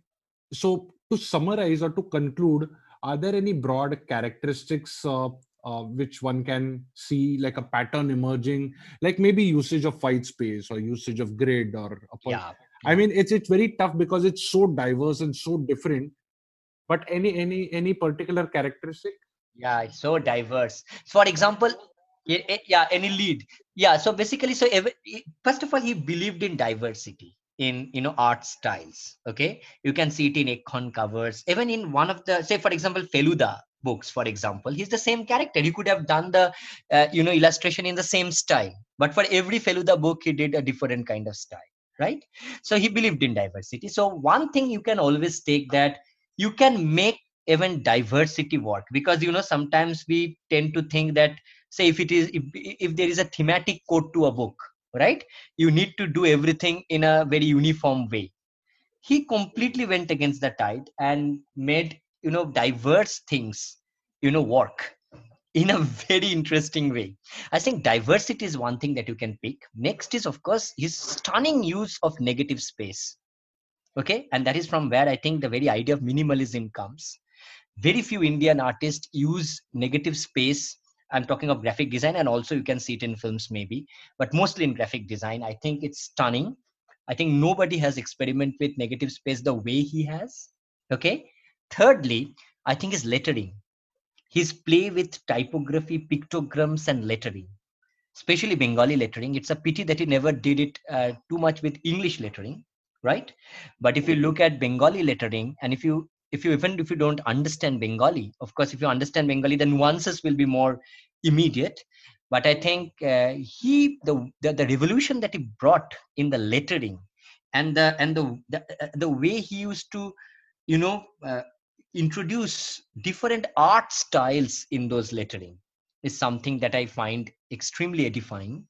so to summarize or to conclude, are there any broad characteristics uh, uh, which one can see like a pattern emerging, like maybe usage of white space or usage of grid or a per- Yeah, I mean, it's it's very tough because it's so diverse and so different. But any any any particular characteristic? Yeah, it's so diverse. For example, y- y- yeah, any lead. Yeah, so basically, so ev- first of all, he believed in diversity in, you know, art styles. Okay, you can see it in Ekon covers, even in one of the, say for example, Feluda books. For example, he's the same character. He could have done the, uh, you know, illustration in the same style, but for every Feluda book, he did a different kind of style. Right. So he believed in diversity. So one thing you can always take that you can make even diversity work, because, you know, sometimes we tend to think that, say, if it is if, if there is a thematic code to a book, right, you need to do everything in a very uniform way. He completely went against the tide and made, you know, diverse things, you know, work in a very interesting way. I think diversity is one thing that you can pick. Next is, of course, his stunning use of negative space. Okay, and that is from where I think the very idea of minimalism comes. Very few Indian artists use negative space. I'm talking of graphic design, and also you can see it in films maybe, but mostly in graphic design. I think it's stunning. I think nobody has experimented with negative space the way he has. Okay. Thirdly, I think his lettering, his play with typography, pictograms, and lettering, especially Bengali lettering. It's a pity that he never did it uh, too much with English lettering, right? But if you look at Bengali lettering, and if you if you even if you don't understand Bengali, of course, if you understand Bengali, the nuances will be more immediate. But I think uh, he the, the the revolution that he brought in the lettering, and the and the the, uh, the way he used to, you know, uh, introduce different art styles in those lettering is something that I find extremely edifying.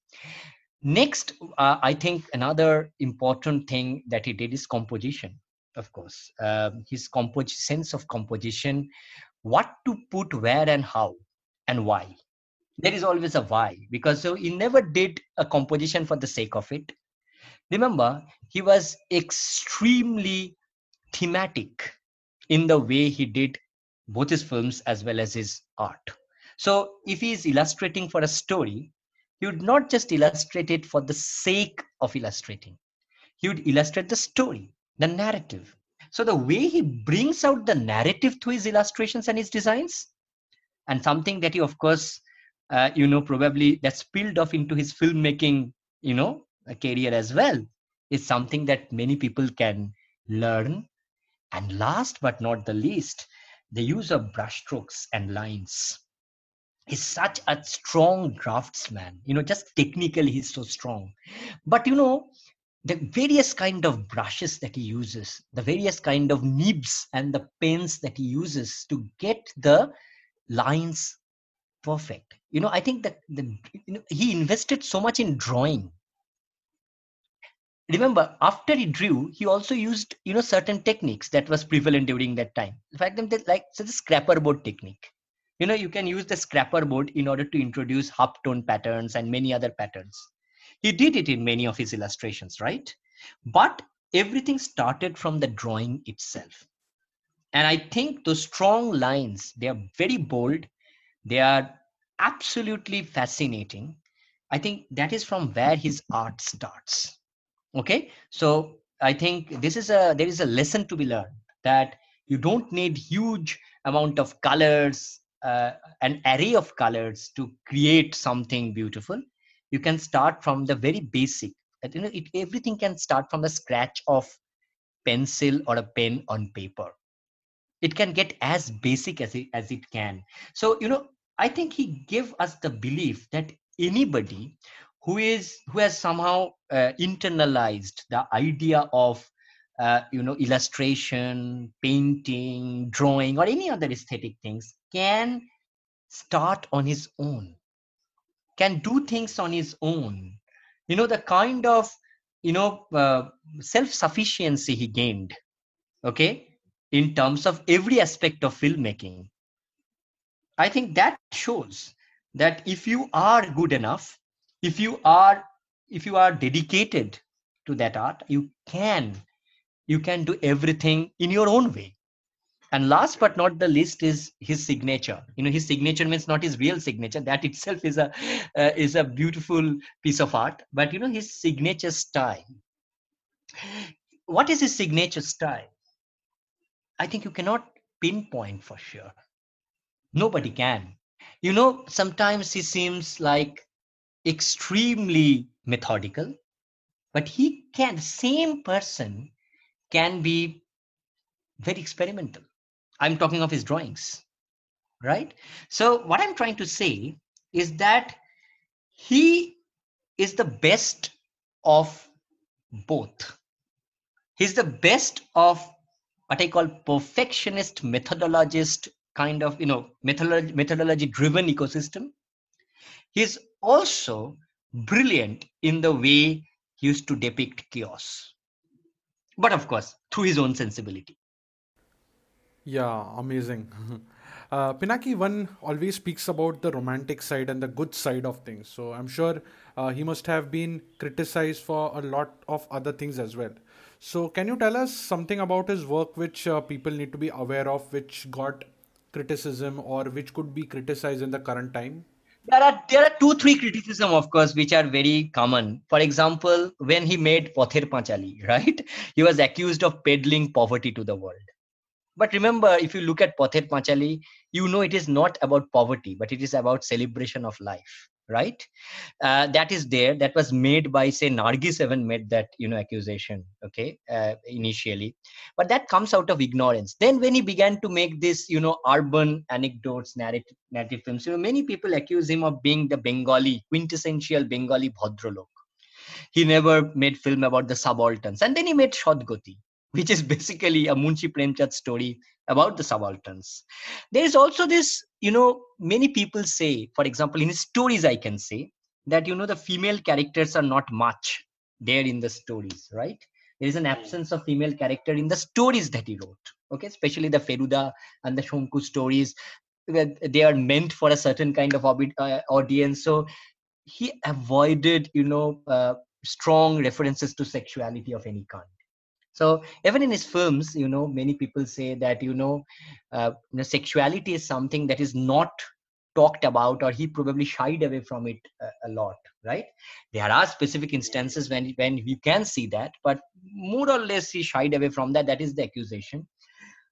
Next, uh, I think another important thing that he did is composition. Of course, um, his compos- sense of composition, what to put where and how and why. There is always a why, because so he never did a composition for the sake of it. Remember, he was extremely thematic in the way he did both his films as well as his art. So if he is illustrating for a story, he would not just illustrate it for the sake of illustrating. He would illustrate the story, the narrative. So the way he brings out the narrative through his illustrations and his designs, and something that he, of course, uh, you know, probably that spilled off into his filmmaking you know, a career as well. It's something that many people can learn. And last but not the least, the use of brushstrokes and lines. He's such a strong draftsman. You know, just technically he's so strong. But you know, the various kind of brushes that he uses, the various kind of nibs and the pens that he uses to get the lines perfect. You know, I think that the you know, he invested so much in drawing. Remember, after he drew, he also used, you know, certain techniques that was prevalent during that time. In fact, them they like such a scrapper board technique. You know, you can use the scrapper board in order to introduce half tone patterns and many other patterns. He did it in many of his illustrations, right? But everything started from the drawing itself. And I think those strong lines, they are very bold. They are absolutely fascinating. I think that is from where his art starts. Okay, so I think this is a there is a lesson to be learned, that you don't need huge amount of colors, uh, an array of colors to create something beautiful. You can start from the very basic. You know, it, everything can start from the scratch of pencil or a pen on paper. It can get as basic as it as it can. So you know, I think he gave us the belief that anybody who is who has somehow uh, internalized the idea of uh, you know, illustration, painting, drawing, or any other aesthetic things can start on his own, can do things on his own. You know, the kind of, you know, uh, self-sufficiency he gained, okay, in terms of every aspect of filmmaking. I think that shows that if you are good enough, if you are if you are dedicated to that art, you can you can do everything in your own way. And last but not the least is his signature. You know, his signature means not his real signature. That itself is a uh, is a beautiful piece of art. But you know, his signature style. What is his signature style? I think you cannot pinpoint for sure. Nobody can. You know, sometimes he seems like extremely methodical, but he can, same person can be very experimental. I'm talking of his drawings, right? So what I'm trying to say is that he is the best of both. He's the best of what I call perfectionist methodologist kind of, you know, methodology, methodology driven ecosystem. He's also brilliant in the way he used to depict chaos, but of course through his own sensibility. Yeah, amazing. Uh, Pinaki, one always speaks about the romantic side and the good side of things. So I'm sure uh, he must have been criticized for a lot of other things as well. So can you tell us something about his work which uh, people need to be aware of, which got criticism or which could be criticized in the current time? There are there are two three criticism, of course, which are very common. For example, when he made Pather Panchali, right, he was accused of peddling poverty to the world. But remember, if you look at Pather Panchali, you know it is not about poverty, but it is about celebration of life, right? Uh, that is there. That was made by, say, Nargis even made that, you know, accusation, okay, uh, initially. But that comes out of ignorance. Then when he began to make this, you know, urban anecdotes, narrative, narrative films, you know, many people accuse him of being the Bengali, quintessential Bengali Bhadralok. He never made film about the subalterns. And then he made Shodgoti, which is basically a Munshi Premchand story about the subalterns. There is also this, you know, many people say, for example, in his stories, I can say that, you know, the female characters are not much there in the stories, right? There is an absence of female character in the stories that he wrote, okay, especially the Feruda and the Shonku stories. They are meant for a certain kind of audience. So he avoided, you know, uh, strong references to sexuality of any kind. So even in his films, you know, many people say that, you know, uh, you know, sexuality is something that is not talked about, or he probably shied away from it a, a lot, right? There are specific instances when when you can see that, but more or less he shied away from that. That is the accusation.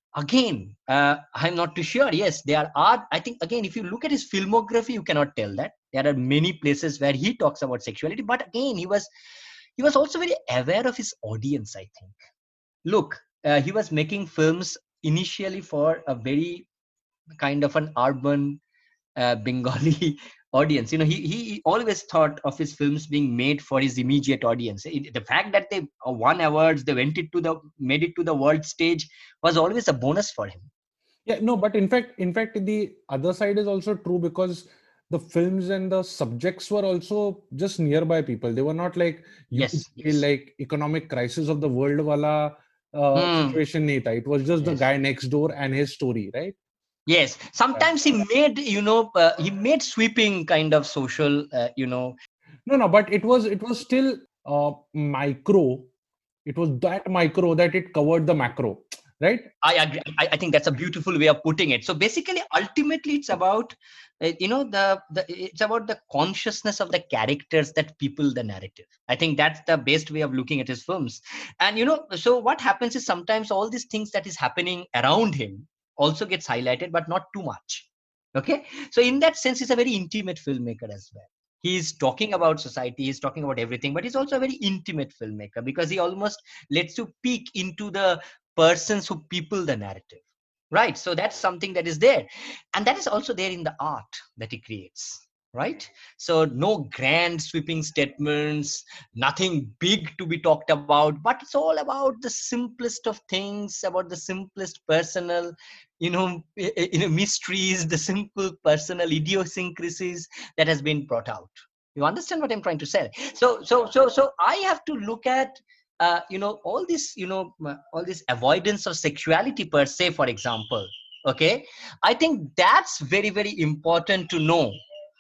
Again, uh, I'm not too sure. Yes, there are. I think, again, if you look at his filmography, you cannot tell that. There are many places where he talks about sexuality. But again, he was he was also very aware of his audience, I think. Look, uh, he was making films initially for a very kind of an urban uh, Bengali audience. You know, he he always thought of his films being made for his immediate audience. It, the fact that they uh, won awards, they went it to the made it to the world stage, was always a bonus for him. Yeah, no, but in fact, in fact, the other side is also true, because the films and the subjects were also just nearby people. They were not like, you could Yes, feel yes. like economic crisis of the world wala uh, Hmm. situation nahi tha. It was just the Yes. guy next door and his story, right? Yes. Sometimes he made, you know, uh, he made sweeping kind of social, uh, you know. No, no, but it was it was still uh, micro. It was that micro that it covered the macro, right? I agree. I, I think that's a beautiful way of putting it. So basically, ultimately, it's about, uh, you know, the, the it's about the consciousness of the characters that people the narrative. I think that's the best way of looking at his films. And you know, so what happens is sometimes all these things that is happening around him also gets highlighted, but not too much. Okay, so in that sense, he's a very intimate filmmaker as well. He's talking about society, he's talking about everything, but he's also a very intimate filmmaker, because he almost lets you peek into the persons who people the narrative, right? So that's something that is there, and that is also there in the art that he creates, right? So no grand sweeping statements, nothing big to be talked about, but it's all about the simplest of things, about the simplest personal, you know you know mysteries, the simple personal idiosyncrasies that has been brought out. You understand what I'm trying to say? So so so so I have to look at, uh, you know all this, you know all this avoidance of sexuality per se, for example. Okay, I think that's very, very important to know.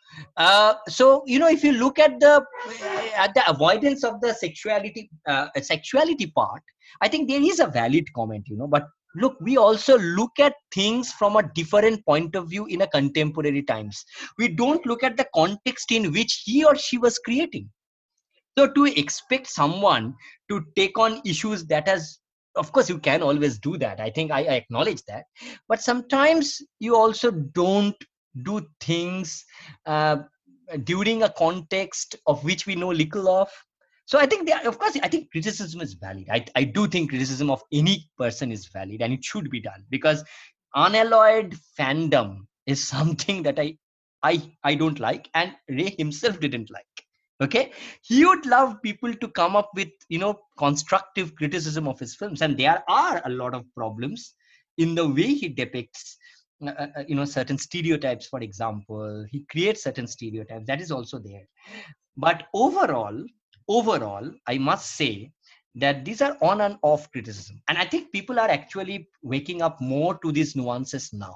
Uh, so you know if you look at the at the avoidance of the sexuality uh, sexuality part, I think there is a valid comment, you know but look, we also look at things from a different point of view in a contemporary times. We don't look at the context in which he or she was creating. So to expect someone to take on issues that has, of course, you can always do that. I think I, I acknowledge that. But sometimes you also don't do things uh, during a context of which we know little of. So I think, there, of course, I think criticism is valid. I, I do think criticism of any person is valid, and it should be done, because unalloyed fandom is something that I, I, I don't like, and Ray himself didn't like. Okay, he would love people to come up with, you know constructive criticism of his films, and there are a lot of problems in the way he depicts uh, uh, you know certain stereotypes. For example, he creates certain stereotypes, that is also there. But overall overall I must say that these are on and off criticism, and I think people are actually waking up more to these nuances now,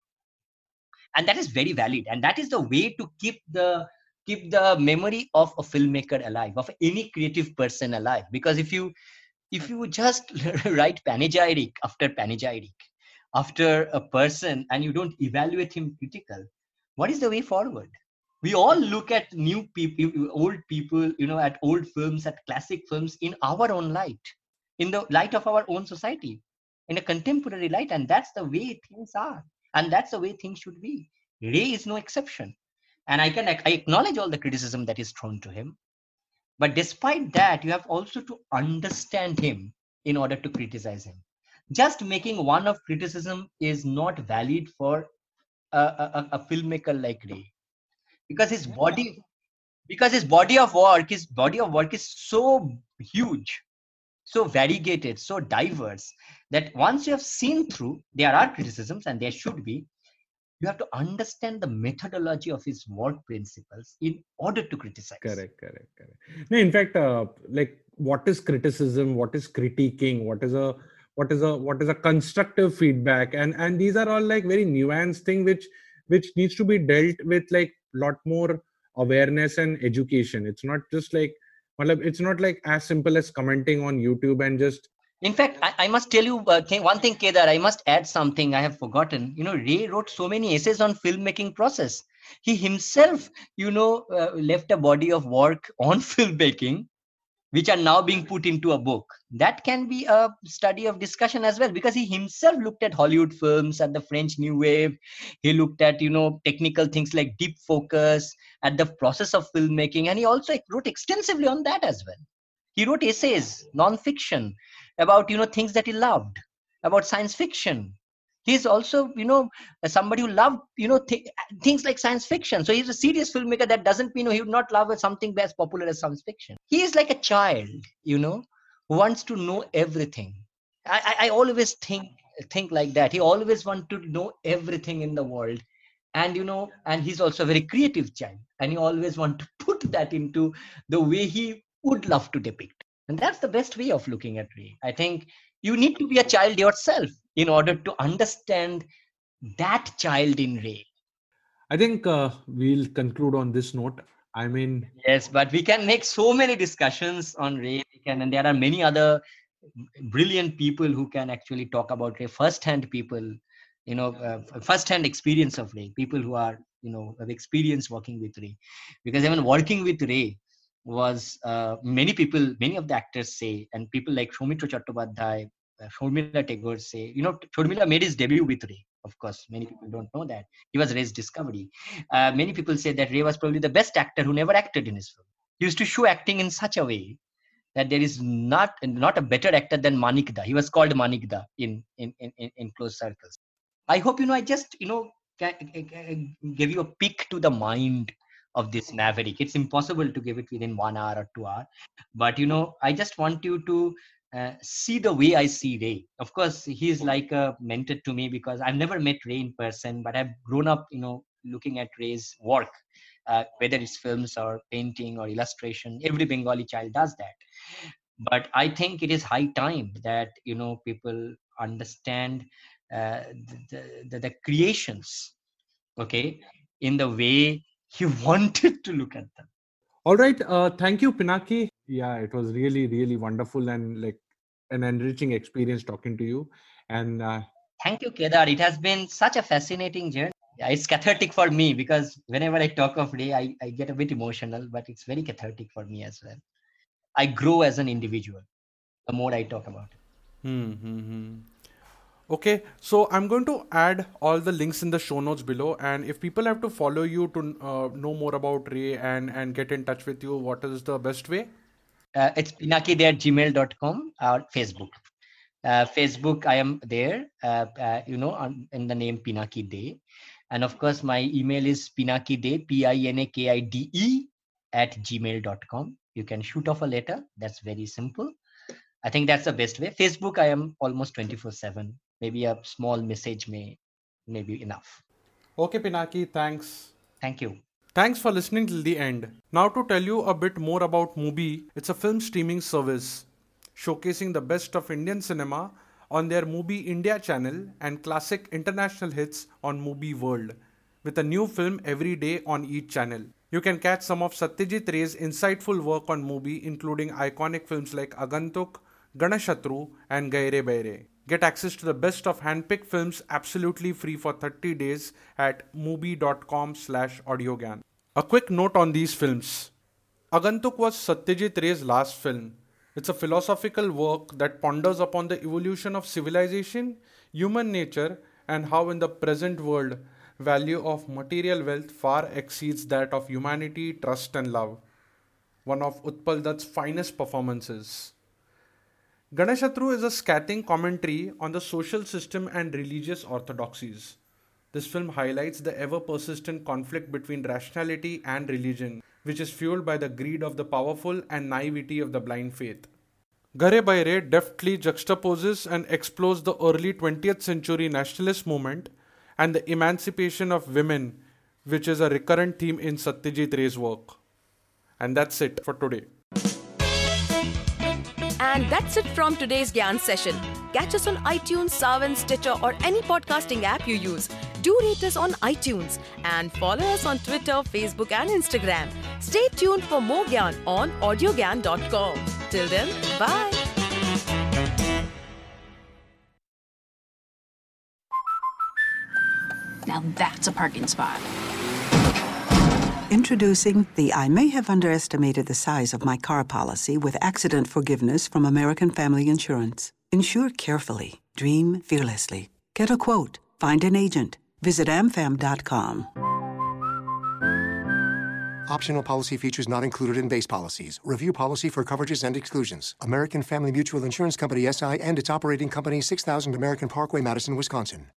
and that is very valid, and that is the way to keep the keep the memory of a filmmaker alive, of any creative person alive. Because if you if you just write panegyric after panegyric after a person, and you don't evaluate him critical, what is the way forward? We all look at new people, old people, you know at old films, at classic films, in our own light, in the light of our own society, in a contemporary light, and that's the way things are, and that's the way things should be. Ray is no exception, and i can I acknowledge all the criticism that is thrown to him, but despite that, you have also to understand him in order to criticize him. Just making one of criticism is not valid for a, a, a filmmaker like Ray, because his body because his body of work his body of work is so huge, so variegated, so diverse, that once you have seen through, there are criticisms, and there should be, you have to understand the methodology of his work principles in order to criticize. Correct, correct, correct. No, in fact, uh, like, what is criticism? What is critiquing? What is a what is a what is a constructive feedback? And and these are all like very nuanced thing, which which needs to be dealt with like lot more awareness and education. It's not just like, matlab, it's not like as simple as commenting on YouTube and just. In fact, I, I must tell you uh, th- one thing, Kedar. I must add something I have forgotten. You know, Ray wrote so many essays on filmmaking process. He himself, you know, uh, left a body of work on filmmaking, which are now being put into a book. That can be a study of discussion as well, because he himself looked at Hollywood films, at the French New Wave. He looked at, you know, technical things like deep focus, at the process of filmmaking. And he also wrote extensively on that as well. He wrote essays, non-fiction, about, you know, things that he loved, about science fiction. He's also, you know, somebody who loved, you know, th- things like science fiction. So he's a serious filmmaker. That doesn't mean, you know, he would not love something as popular as science fiction. He is like a child, you know, who wants to know everything. I, I, I always think think like that. He always wants to know everything in the world. And, you know, and he's also a very creative child. And he always wants to put that into the way he would love to depict. And that's the best way of looking at Ray. I think you need to be a child yourself in order to understand that child in Ray. I think uh, we'll conclude on this note. I mean, yes, but we can make so many discussions on Ray. We can, and there are many other brilliant people who can actually talk about Ray, first-hand people, you know, uh, first-hand experience of Ray, people who are, you know, have experience working with Ray. Because even working with Ray was, uh, many people, many of the actors say, and people like Soumitra Chattopadhyay, uh, Sharmila Tagore say, you know, Sharmila made his debut with Ray. Of course, many people don't know that. He was Ray's discovery. Uh, many people say that Ray was probably the best actor who never acted in his film. He used to show acting in such a way that there is not, not a better actor than Manikda. He was called Manikda in, in, in, in close circles. I hope, you know, I just, you know, give you a peek to the mind of this maverick. It's impossible to give it within one hour or two hours. But, you know, I just want you to uh, see the way I see Ray. Of course, he's like a mentor to me because I've never met Ray in person, but I've grown up, you know, looking at Ray's work, uh, whether it's films or painting or illustration. Every Bengali child does that. But I think it is high time that, you know, people understand uh, the, the, the creations, okay, in the way he wanted to look at them. All right. Uh, thank you, Pinaki. Yeah, it was really, really wonderful and like an enriching experience talking to you. And uh, thank you, Kedar. It has been such a fascinating journey. Yeah, it's cathartic for me because whenever I talk of Ray, I, I get a bit emotional, but it's very cathartic for me as well. I grow as an individual the more I talk about it. Mm-hmm. Okay, so I'm going to add all the links in the show notes below, and if people have to follow you to uh, know more about Ray and, and get in touch with you, what is the best way? Uh, it's pinaki day at gmail dot com or Facebook. Uh, Facebook, I am there, uh, uh, you know, on, in the name Pinaki Day. And of course, my email is pinakide, P I N A K I D E, at gmail dot com. You can shoot off a letter. That's very simple. I think that's the best way. Facebook, I am almost twenty-four seven. Maybe a small message may, may be enough. Okay, Pinaki, thanks. Thank you. Thanks for listening till the end. Now to tell you a bit more about Mubi, it's a film streaming service showcasing the best of Indian cinema on their Mubi India channel and classic international hits on Mubi World, with a new film every day on each channel. You can catch some of Satyajit Ray's insightful work on Mubi, including iconic films like Agantuk, Ganashatru and Gaire Baire. Get access to the best of handpicked films absolutely free for thirty days at mubi.com slash audiogan. A quick note on these films. Agantuk was Satyajit Ray's last film. It's a philosophical work that ponders upon the evolution of civilization, human nature, and how in the present world, value of material wealth far exceeds that of humanity, trust and love. One of Utpal Dutt's finest performances. Ganashatru is a scathing commentary on the social system and religious orthodoxies. This film highlights the ever-persistent conflict between rationality and religion, which is fueled by the greed of the powerful and naivety of the blind faith. Gaire Baire deftly juxtaposes and explores the early twentieth century nationalist movement and the emancipation of women, which is a recurrent theme in Satyajit Ray's work. And that's it for today. And that's it from today's Gyan session. Catch us on iTunes, Saavn, Stitcher or any podcasting app you use. Do rate us on iTunes and follow us on Twitter, Facebook and Instagram. Stay tuned for more Gyan on audiogan dot com. Till then, bye. Now that's a parking spot. Introducing the I may have underestimated the size of my car policy with accident forgiveness from American Family Insurance. Insure carefully. Dream fearlessly. Get a quote. Find an agent. Visit A M fam dot com. Optional policy features not included in base policies. Review policy for coverages and exclusions. American Family Mutual Insurance Company S I and its operating company, six thousand American Parkway, Madison, Wisconsin.